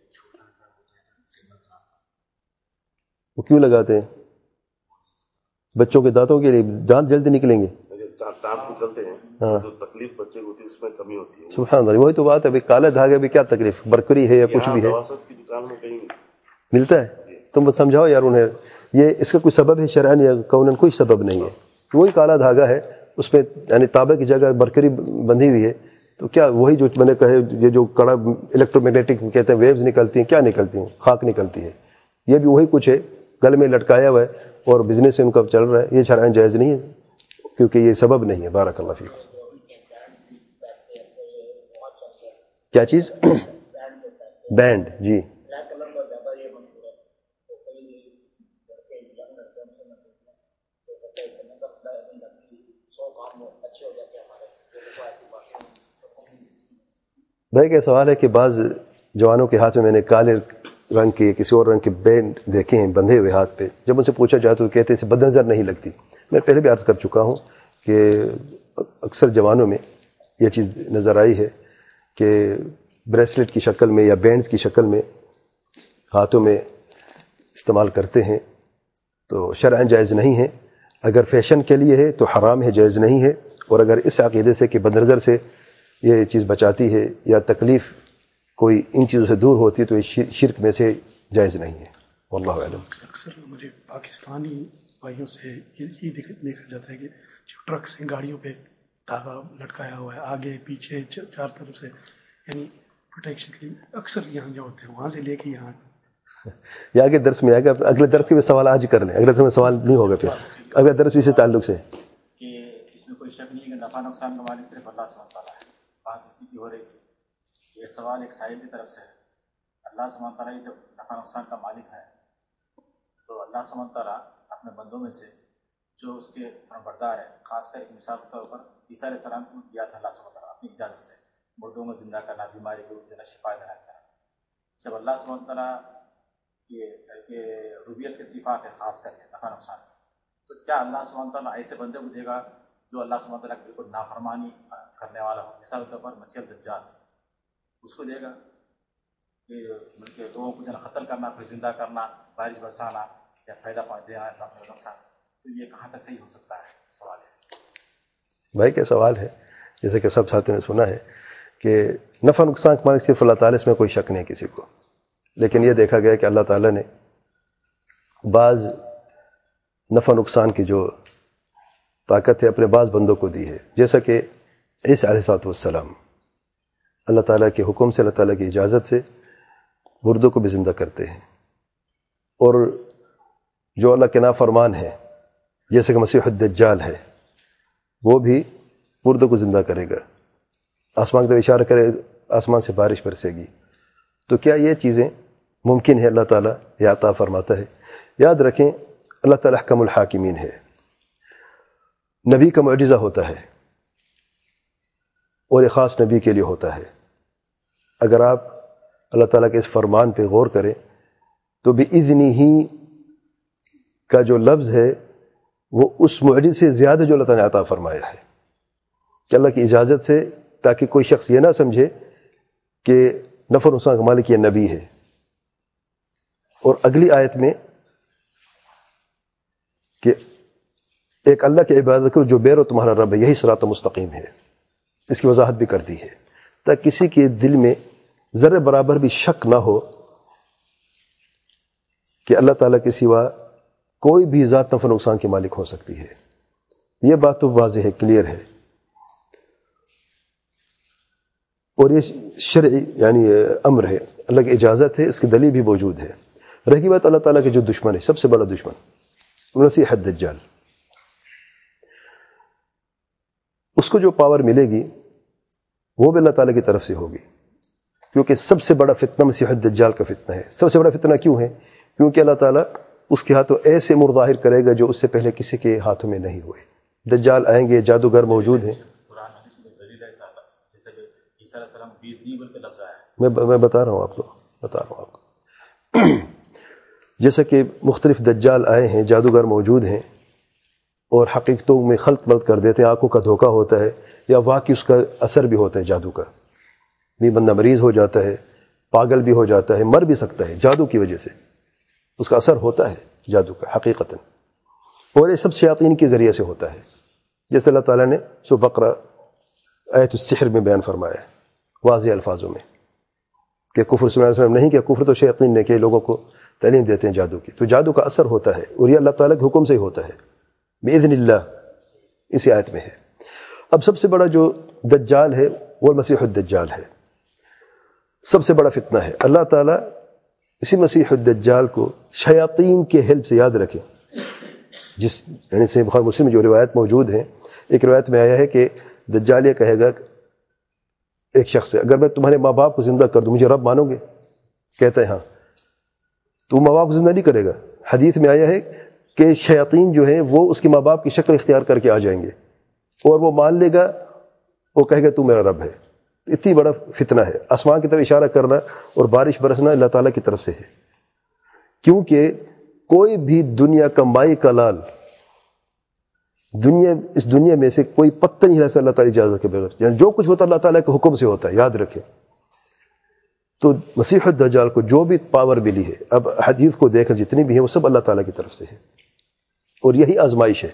وہ کیوں لگاتے ہیں؟ بچوں کے دانتوں کے لیے، دانت جلدی نکلیں گے. دانت نکلتے ہیں ہاں جو تکلیف بچے کو ہوتی ہے اس میں کمی ہوتی ہے. سبحان اللہ، وہی تو بات ہے. ابھی کالے دھاگے بھی کیا تکلیف، برکری ہے یا کچھ بھی ہے، دواسس کی دکان میں کہیں ملتا ہے. تم سمجھاؤ یار انہیں، یہ اس کا کوئی سبب ہے شرعن یا کونن؟ کوئی سبب نہیں ہے. وہی کالا دھاگا ہے، اس میں یعنی تابع کی جگہ برکری بندھی ہوئی ہے. تو کیا وہی جو میں نے کہے یہ جو کڑا الیکٹرو میگنیٹک کہتے ہیں ویوز نکلتی ہیں، کیا نکلتی ہیں؟ خاک نکلتی ہے. یہ بھی وہی کچھ ہے، گلے میں لٹکایا ہوا ہے اور بزنس ان کا چل رہا ہے. یہ شرعن جائز نہیں ہے کیونکہ یہ سبب نہیں ہے. بارک اللہ فیک. کیا چیز؟ بینڈ. جی بھائی کا سوال ہے کہ بعض جوانوں کے ہاتھ میں میں نے کالے رنگ کے کسی اور رنگ کے بینڈ دیکھے ہیں بندھے ہوئے ہاتھ پہ. جب ان سے پوچھا جائے تو کہتے ہیں اسے بد نظر نہیں لگتی. میں پہلے بھی عرض کر چکا ہوں کہ اکثر جوانوں میں یہ چیز نظر آئی ہے کہ بریسلٹ کی شکل میں یا بینڈز کی شکل میں ہاتھوں میں استعمال کرتے ہیں. تو شرعاً جائز نہیں ہے. اگر فیشن کے لیے ہے تو حرام ہے، جائز نہیں ہے. اور اگر اس عقیدے سے کہ بد نظر سے یہ چیز بچاتی ہے یا تکلیف کوئی ان چیزوں سے دور ہوتی ہے تو یہ شرک میں سے جائز نہیں ہے. واللہ اعلم. اکثر ہمارے پاکستانی بھائیوں سے یہ دیکھا جاتا ہے کہ جو ٹرکس ہیں گاڑیوں پہ دھاگا لٹکایا ہوا ہے آگے پیچھے چار طرف سے، یعنی پروٹیکشن کے لیے. اکثر یہاں جو ہوتے ہیں وہاں سے لے کے یہاں یہ آگے درس میں آئے گا. اگلے درس کے بھی سوال آج کر لیں، اگلے درس میں سوال نہیں ہوگا. پھر اگلے درس اسی تعلق سے کہ اس میں کوئی شک نہیں ہے کہ نفع نقصان کا مالک صرف اللہ سبحانہ تعالیٰ ہے. بات اسی کی ہو رہی تھی. یہ سوال ایک سائل کی طرف سے ہے. اللہ سبحانہ تعالیٰ جب نفع نقصان کا مالک ہے تو اللہ سبحانہ تعالیٰ اپنے بندوں میں سے جو اس کے فرمانبردار ہے، خاص کر ایک مثال کے طور پر عیسیٰ علیہ السلام کو دیا تھا اللہ سبحانہ تعالیٰ اپنی اجازت سے مردوں کو زندہ کرنا، بیماری کو دینا، شفا دینا. اس طرح جب اللہ سبحانہ تعالیٰ یہ ربوبیت کے صفات ہے خاص کر کے نفع نقصان، تو کیا اللہ سبحانہ تعالیٰ ایسے بندے کو دے گا جو اللہ سبحانہ تعالیٰ کی بالکل نافرمانی کرنے والا ہو؟ مثال کے طور پر مسیح الدجال، اس کو دے گا کہ بلکہ لوگوں کو جنا قتل کرنا، پھر زندہ کرنا، بارش برسانا یا فائدہ پہنچ دینا نقصان. تو یہ کہاں تک صحیح ہو سکتا ہے؟ سوال ہے بھائی کا سوال ہے. جیسے کہ سب ساتھیوں نے سنا ہے کہ نفع نقصان کا مالک صرف اللہ تعالیٰ، اس میں کوئی شک نہیں کسی کو. لیکن یہ دیکھا گیا کہ اللہ تعالیٰ نے بعض نفع نقصان کی جو طاقت ہے اپنے بعض بندوں کو دی ہے. جیسا کہ عیسیٰ علیہ الصلوۃ والسلام اللہ تعالیٰ کے حکم سے، اللہ تعالیٰ کی اجازت سے مردوں کو بھی زندہ کرتے ہیں. اور جو اللہ کے نافرمان ہے جیسے کہ مسیح الدجال ہے، وہ بھی مردوں کو زندہ کرے گا. آسمان کی طرف اشارہ کرے، آسمان سے بارش برسے گی. تو کیا یہ چیزیں ممکن ہے؟ اللہ تعالیٰ یہ عطا فرماتا ہے. یاد رکھیں اللہ تعالیٰ احکم الحاکمین ہے. نبی کا معجزہ ہوتا ہے اور ایک خاص نبی کے لیے ہوتا ہے. اگر آپ اللہ تعالیٰ کے اس فرمان پہ غور کریں تو بِإِذْنِهِ ہی کا جو لفظ ہے وہ اس معجزے سے زیادہ جو اللہ تعالیٰ نے عطا فرمایا ہے کہ اللہ کی اجازت سے، تاکہ کوئی شخص یہ نہ سمجھے کہ نفع نقصان کا مالک یہ نبی ہے. اور اگلی آیت میں کہ ایک اللہ کی عبادت کرو جو بیر و تمہارا رب ہے، یہی صراط مستقیم ہے. اس کی وضاحت بھی کر دی ہے تاکہ کسی کے دل میں ذرے برابر بھی شک نہ ہو کہ اللہ تعالیٰ کے سوا کوئی بھی ذات نفع نقصان کے مالک ہو سکتی ہے. یہ بات تو واضح ہے، کلیئر ہے. اور یہ شرعی یعنی امر ہے، اللہ کی اجازت ہے، اس کی دلیل بھی موجود ہے. رہی بات اللہ تعالیٰ کے جو دشمن ہے، سب سے بڑا دشمن مسیح الدجال، اس کو جو پاور ملے گی وہ بھی اللہ تعالیٰ کی طرف سے ہوگی. کیونکہ سب سے بڑا فتنہ مسیح الدجال کا فتنہ ہے. سب سے بڑا فتنہ کیوں ہے؟ کیونکہ اللہ تعالیٰ اس کے ہاتھوں ایسے امور ظاہر کرے گا جو اس سے پہلے کسی کے ہاتھوں میں نہیں ہوئے. دجال آئیں گے، جادوگر موجود ہیں. میں میں بتا رہا ہوں آپ کو بتا رہا ہوں آپ کو جیسا کہ مختلف دجال آئے ہیں، جادوگر موجود ہیں، اور حقیقتوں میں خلط ملط کر دیتے ہیں، آنکھوں کا دھوکہ ہوتا ہے، یا واقعی اس کا اثر بھی ہوتا ہے جادو کا، بھی بندہ مریض ہو جاتا ہے، پاگل بھی ہو جاتا ہے، مر بھی سکتا ہے جادو کی وجہ سے، اس کا اثر ہوتا ہے جادو کا حقیقتاً، اور یہ سب شیاطین کے ذریعے سے ہوتا ہے، جیسے اللہ تعالیٰ نے سورہ بقرہ آیت السحر میں بیان فرمایا ہے واضح الفاظوں میں کہ کفر صلی اللہ علیہ وسلم نہیں کہ کفر تو شیاطین نے کہ لوگوں کو تعلیم دیتے ہیں جادو کی، تو جادو کا اثر ہوتا ہے اور یہ اللہ تعالیٰ کے حکم سے ہی ہوتا ہے بإذن اللہ، اسی آیت میں ہے۔ اب سب سے بڑا جو دجال ہے وہ مسیح الدجال ہے، سب سے بڑا فتنہ ہے۔ اللہ تعالیٰ اسی مسیح الدجال کو شیاطین کے ہیلپ سے، یاد رکھیں، جس یعنی صحیح بخاری مسلم میں جو روایت موجود ہیں، ایک روایت میں آیا ہے کہ دجال یہ کہے گا ایک شخص سے، اگر میں تمہارے ماں باپ کو زندہ کر دوں مجھے رب مانو گے؟ کہتا ہے ہاں۔ تو ماں باپ کو زندہ نہیں کرے گا، حدیث میں آیا ہے کہ شیاطین جو ہیں وہ اس کے ماں باپ کی شکل اختیار کر کے آ جائیں گے اور وہ مان لے گا، وہ کہے گا تو میرا رب ہے۔ اتنی بڑا فتنہ ہے۔ آسمان کی طرف اشارہ کرنا اور بارش برسنا اللہ تعالیٰ کی طرف سے ہے، کیونکہ کوئی بھی دنیا کا مائی کا لال دنیا اس دنیا میں سے کوئی پتہ نہیں ہلا سکتا اللہ تعالیٰ اجازت کے بغیر، یعنی جو کچھ ہوتا ہے اللہ تعالیٰ کے حکم سے ہوتا ہے، یاد رکھیں۔ تو مسیح الدجال کو جو بھی پاور ملی ہے، اب حدیث کو دیکھیں جتنی بھی ہیں وہ سب اللہ تعالیٰ کی طرف سے ہے، اور یہی آزمائش ہے۔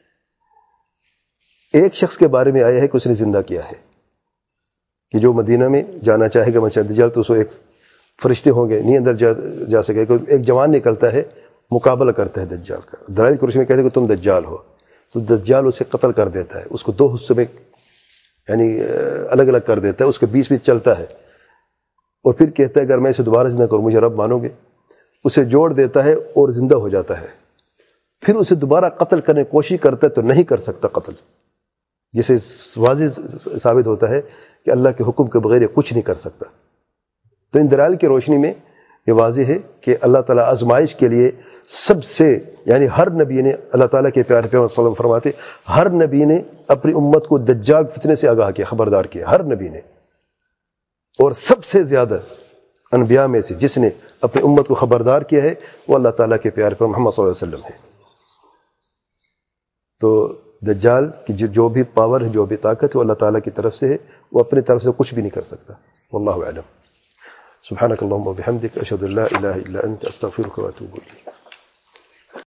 ایک شخص کے بارے میں آیا ہے کہ اس نے زندہ کیا ہے کہ جو مدینہ میں جانا چاہے گا مسیح الدجال تو اس کو ایک فرشتے ہوں گے، نہیں اندر جا جا سکے گا، ایک جوان نکلتا ہے مقابلہ کرتا ہے دجال کا، دلائل قرآن میں کہتے ہیں کہ تم دجال ہو، تو دجال اسے قتل کر دیتا ہے، اس کو دو حصوں میں یعنی الگ الگ کر دیتا ہے، اس کے بیچ بیچ چلتا ہے، اور پھر کہتا ہے اگر میں اسے دوبارہ زندہ کروں مجھے رب مانو گے؟ اسے جوڑ دیتا ہے اور زندہ ہو جاتا ہے، پھر اسے دوبارہ قتل کرنے کی کوشش کرتا ہے تو نہیں کر سکتا قتل، جسے واضح ثابت ہوتا ہے کہ اللہ کے حکم کے بغیر یہ کچھ نہیں کر سکتا۔ تو ان دلائل کی روشنی میں یہ واضح ہے کہ اللہ تعالیٰ آزمائش کے لیے سب سے، یعنی ہر نبی نے، اللہ تعالیٰ کے پیارے پیغمبر صلی اللہ علیہ وسلم فرماتے ہر نبی نے اپنی امت کو دجال فتنے سے آگاہ کیا، خبردار کیا، ہر نبی نے، اور سب سے زیادہ انبیاء میں سے جس نے اپنی امت کو خبردار کیا ہے وہ اللہ تعالیٰ کے پیارے پیغمبر محمد صلی اللہ علیہ وسلم ہے۔ تو دجال کی جو بھی پاور ہے، جو بھی طاقت ہے وہ اللہ تعالیٰ کی طرف سے ہے، وہ اپنی طرف سے کچھ بھی نہیں کر سکتا۔ واللہ اعلم۔ سبحانک اللہم و بحمدک، اشہد ان لا الہ الا انت، استغفرک و اتوب الیک۔